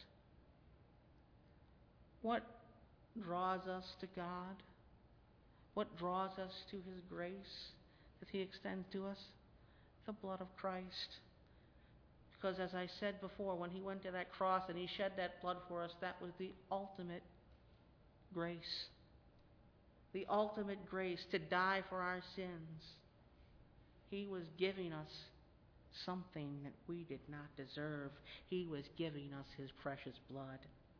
What draws us to God? What draws us to his grace that he extends to us? The blood of Christ. Because as I said before, when he went to that cross and he shed that blood for us, that was the ultimate grace. The ultimate grace to die for our sins. He was giving us something that we did not deserve. He was giving us his precious blood.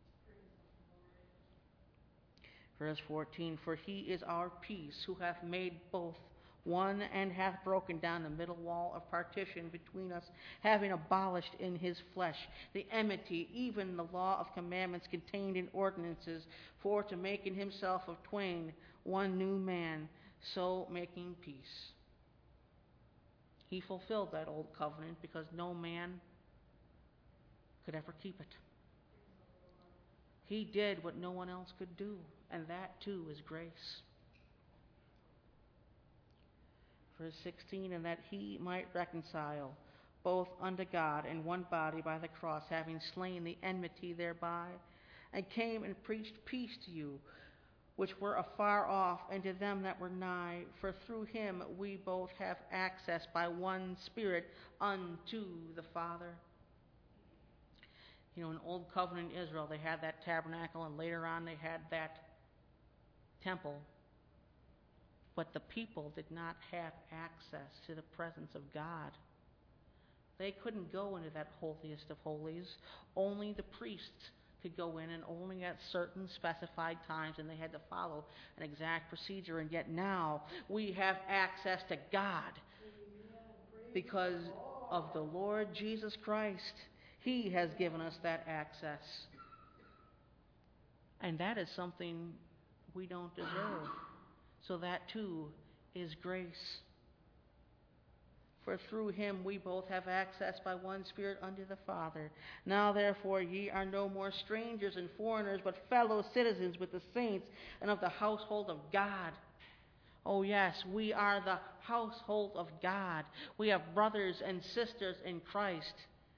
Verse 14, for he is our peace, who hath made both one, and hath broken down the middle wall of partition between us, having abolished in his flesh the enmity, even the law of commandments contained in ordinances, for to make in himself of twain one new man, so making peace. He fulfilled that old covenant because no man could ever keep it. He did what no one else could do, and that too is grace. Verse 16, and that he might reconcile both unto God in one body by the cross, having slain the enmity thereby, and came and preached peace to you, which were afar off, and to them that were nigh. For through him we both have access by one Spirit unto the Father. You know, in Old Covenant Israel, they had that tabernacle, and later on they had that temple. But the people did not have access to the presence of God. They couldn't go into that holiest of holies. Only the priests could go in, and only at certain specified times, and they had to follow an exact procedure. And yet now we have access to God because of the Lord Jesus Christ. He has given us that access. And that is something we don't deserve. So that too is grace. For through him we both have access by one Spirit unto the Father. Now therefore ye are no more strangers and foreigners, but fellow citizens with the saints and of the household of God. Oh yes, we are the household of God. We have brothers and sisters in Christ.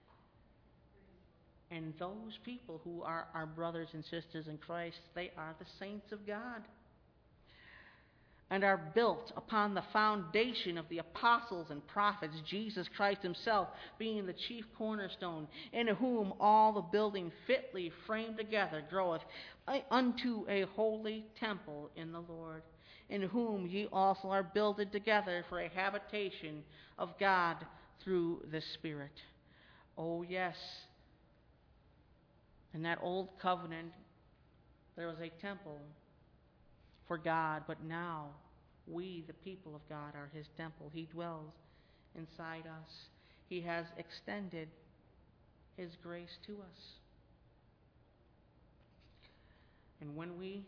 And those people who are our brothers and sisters in Christ, they are the saints of God, and are built upon the foundation of the apostles and prophets, Jesus Christ himself being the chief cornerstone, in whom all the building fitly framed together groweth unto a holy temple in the Lord, in whom ye also are builded together for a habitation of God through the Spirit. Oh yes, in that old covenant there was a temple for God, but now we, the people of God, are his temple. He dwells inside us. He has extended his grace to us. And when we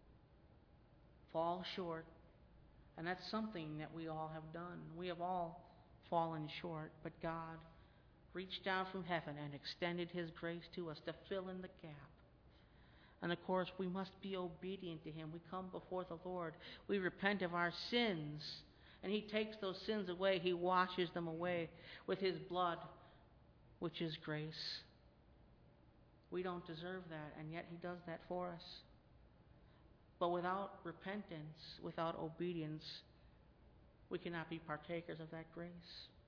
fall short, and that's something that we all have done, we have all fallen short, but God reached down from heaven and extended his grace to us to fill in the gap. And of course, we must be obedient to him. We come before the Lord. We repent of our sins. And he takes those sins away. He washes them away with his blood, which is grace. We don't deserve that, and yet he does that for us. But without repentance, without obedience, we cannot be partakers of that grace.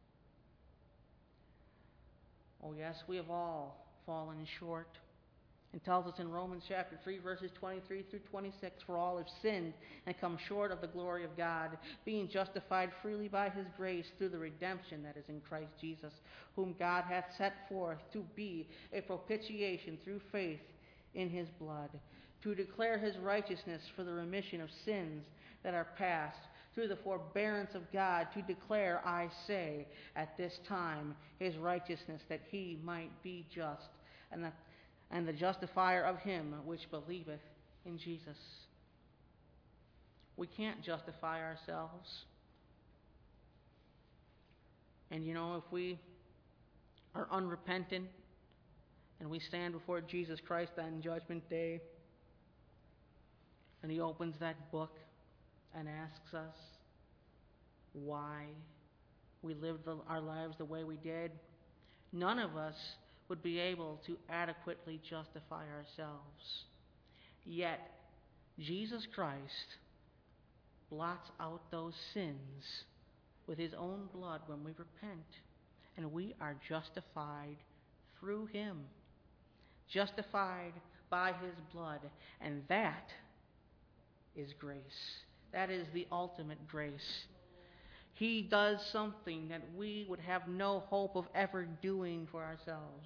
Oh yes, we have all fallen short. It tells us in Romans chapter 3, verses 23 through 26, for all have sinned and come short of the glory of God, being justified freely by his grace through the redemption that is in Christ Jesus, whom God hath set forth to be a propitiation through faith in his blood, to declare his righteousness for the remission of sins that are past, through the forbearance of God, to declare, I say, at this time, his righteousness, that he might be just, and the justifier of him which believeth in Jesus. We can't justify ourselves. And if we are unrepentant and we stand before Jesus Christ on Judgment Day, and he opens that book and asks us why we lived our lives the way we did, none of us would be able to adequately justify ourselves. Yet, Jesus Christ blots out those sins with his own blood when we repent, and we are justified through him, justified by his blood, and that is grace. That is the ultimate grace. He does something that we would have no hope of ever doing for ourselves.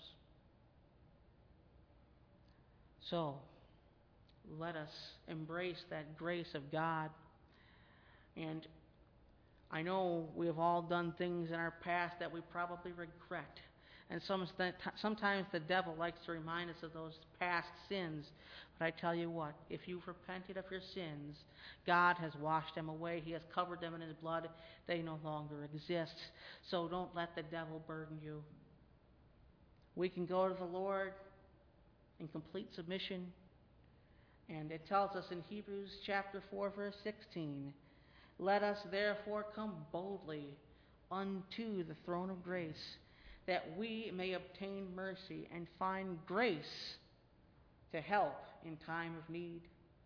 So, let us embrace that grace of God. And I know we have all done things in our past that we probably regret. And sometimes the devil likes to remind us of those past sins. But I tell you what, if you've repented of your sins, God has washed them away. He has covered them in his blood. They no longer exist. So don't let the devil burden you. We can go to the Lord in complete submission. And it tells us in Hebrews chapter 4, verse 16, let us therefore come boldly unto the throne of grace, that we may obtain mercy and find grace to help in time of need.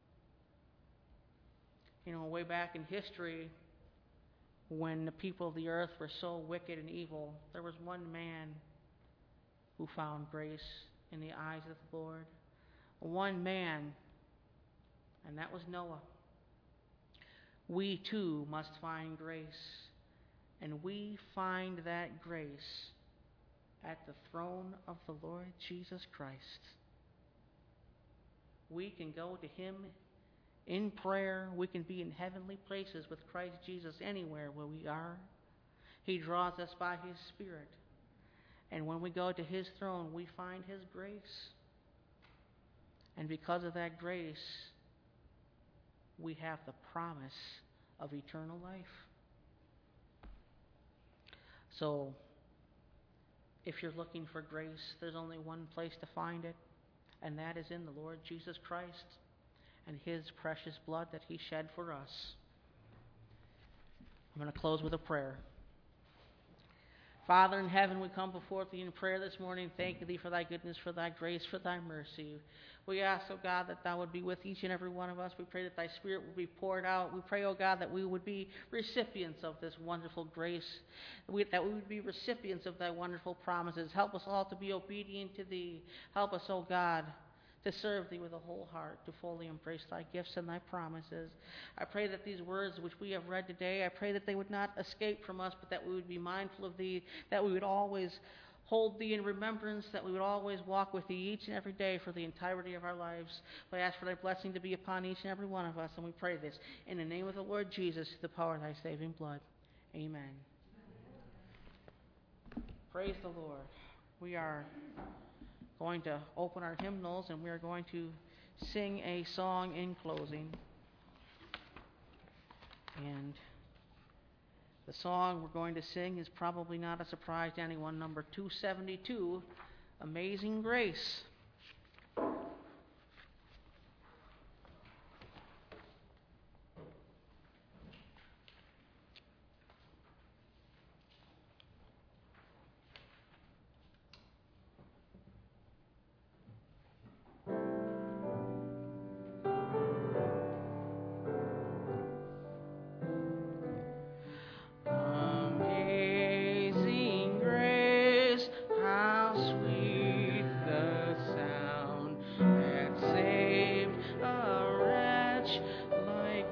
Way back in history, when the people of the earth were so wicked and evil, there was one man who found grace in the eyes of the Lord. One man, and that was Noah. We too must find grace, and we find that grace at the throne of the Lord Jesus Christ. We can go to him in prayer. We can be in heavenly places with Christ Jesus anywhere where we are. He draws us by his Spirit. And when we go to His throne, we find His grace. And because of that grace, we have the promise of eternal life. So, if you're looking for grace, there's only one place to find it, and that is in the Lord Jesus Christ and His precious blood that He shed for us. I'm going to close with a prayer. Father in heaven, we come before Thee in prayer this morning, thanking Thee for Thy goodness, for Thy grace, for Thy mercy. We ask, oh God, that Thou would be with each and every one of us. We pray that Thy Spirit would be poured out. We pray, oh God, that we would be recipients of this wonderful grace, that we would be recipients of Thy wonderful promises. Help us all to be obedient to Thee. Help us, oh God, to serve Thee with a whole heart, to fully embrace Thy gifts and Thy promises. I pray that these words which we have read today, I pray that they would not escape from us, but that we would be mindful of Thee, that we would always hold Thee in remembrance, that we would always walk with Thee each and every day for the entirety of our lives. We ask for Thy blessing to be upon each and every one of us, and we pray this in the name of the Lord Jesus, through the power of Thy saving blood. Amen. Praise the Lord. We are going to open our hymnals, and we are going to sing a song in closing. And the song we're going to sing is probably not a surprise to anyone, number 272, Amazing Grace. Amazing grace, how sweet the sound that saved a wretch like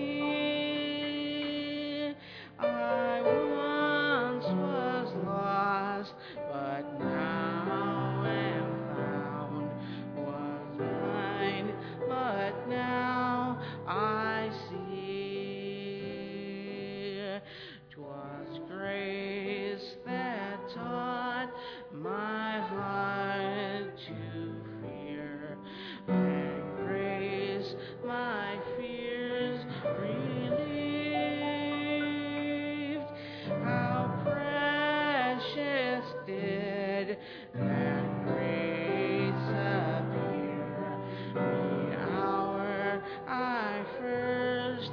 me. I once was lost, but now am found. Was blind, but now I see. 'Twas grace that taught my heart to fear, and grace my fears relieved. How precious did that grace appear the hour I first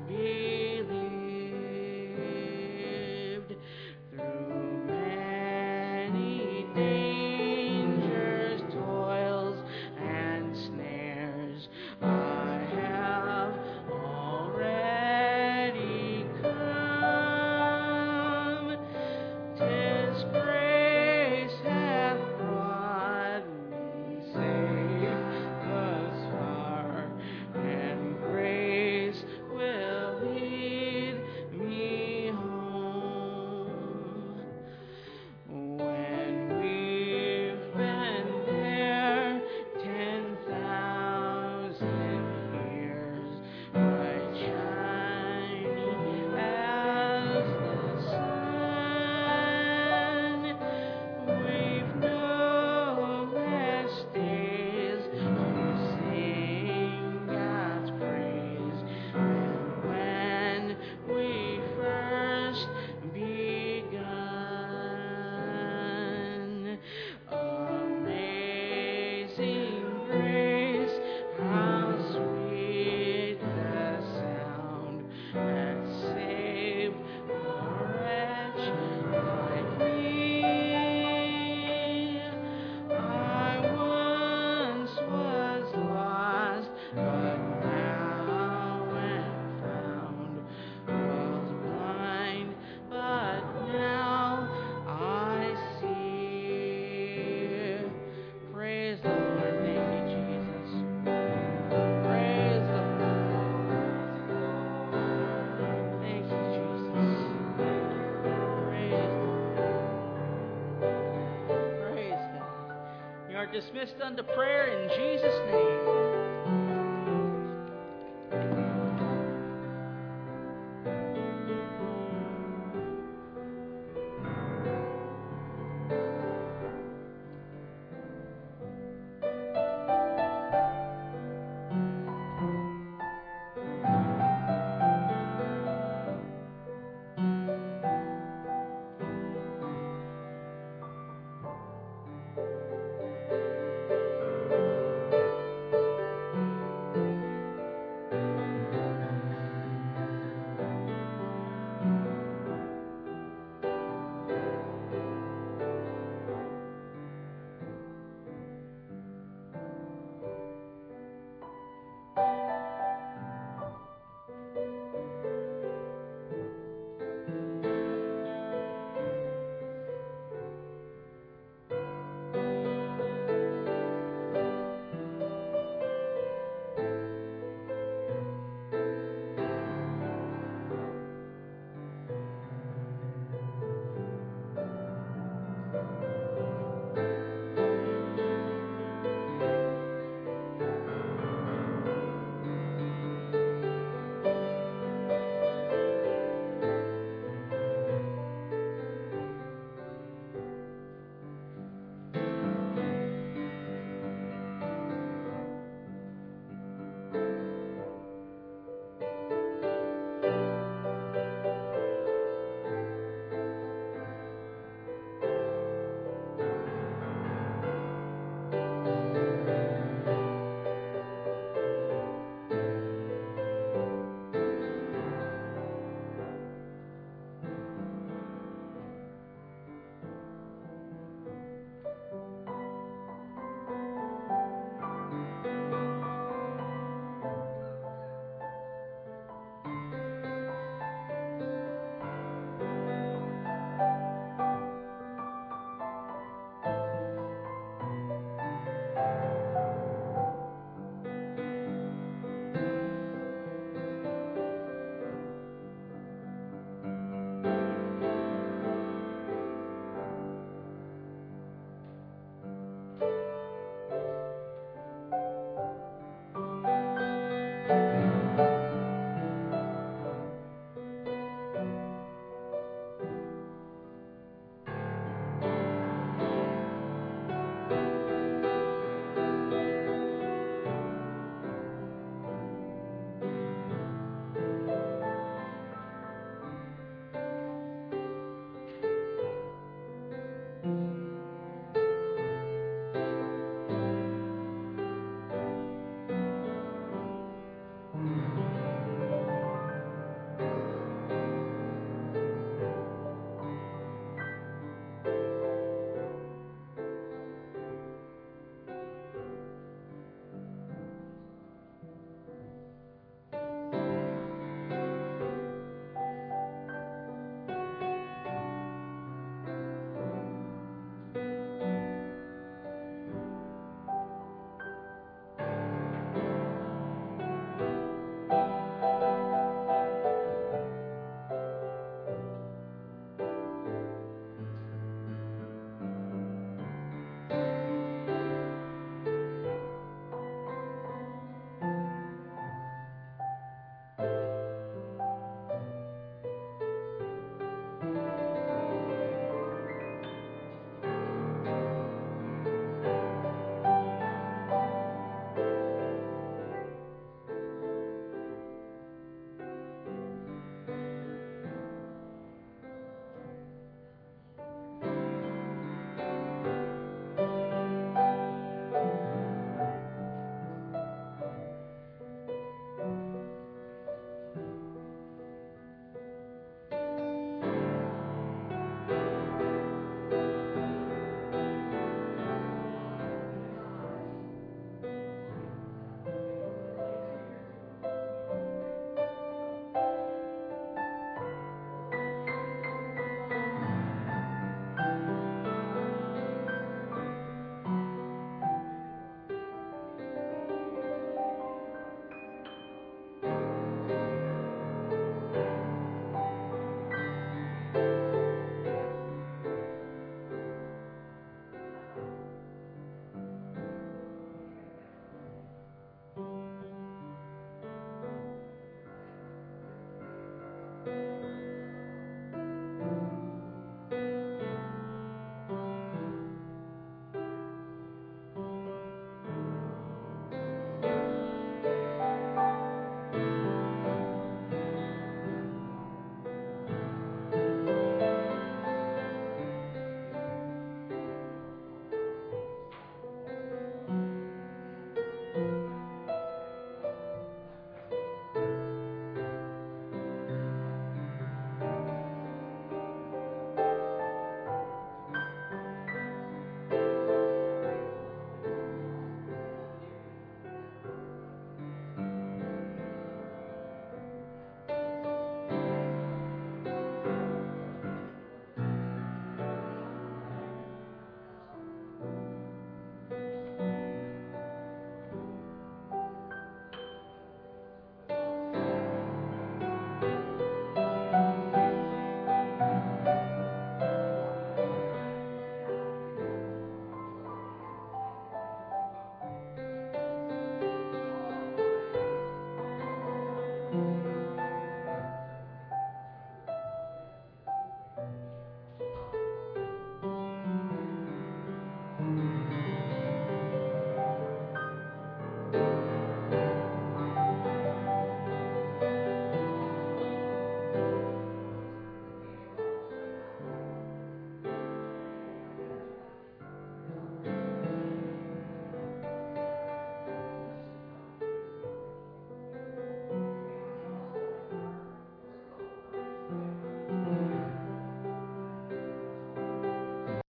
believed. Through many dangers, toils, and snares, I have already come. 'Tis grace hath brought me safe thus far, and grace will lead me home. When we've been there 10,000 years, bright shining as the sun, we've no less days to sing God's praise than when we first begun. Amazing grace, how sweet the sound that saved a wretch like me. I once was lost, but now am found. Was blind, but now I see. Praise the Lord. Thank you, Jesus. Praise the Lord. Thank you, Jesus. Praise God. Praise God. You are dismissed unto prayer in Jesus' name.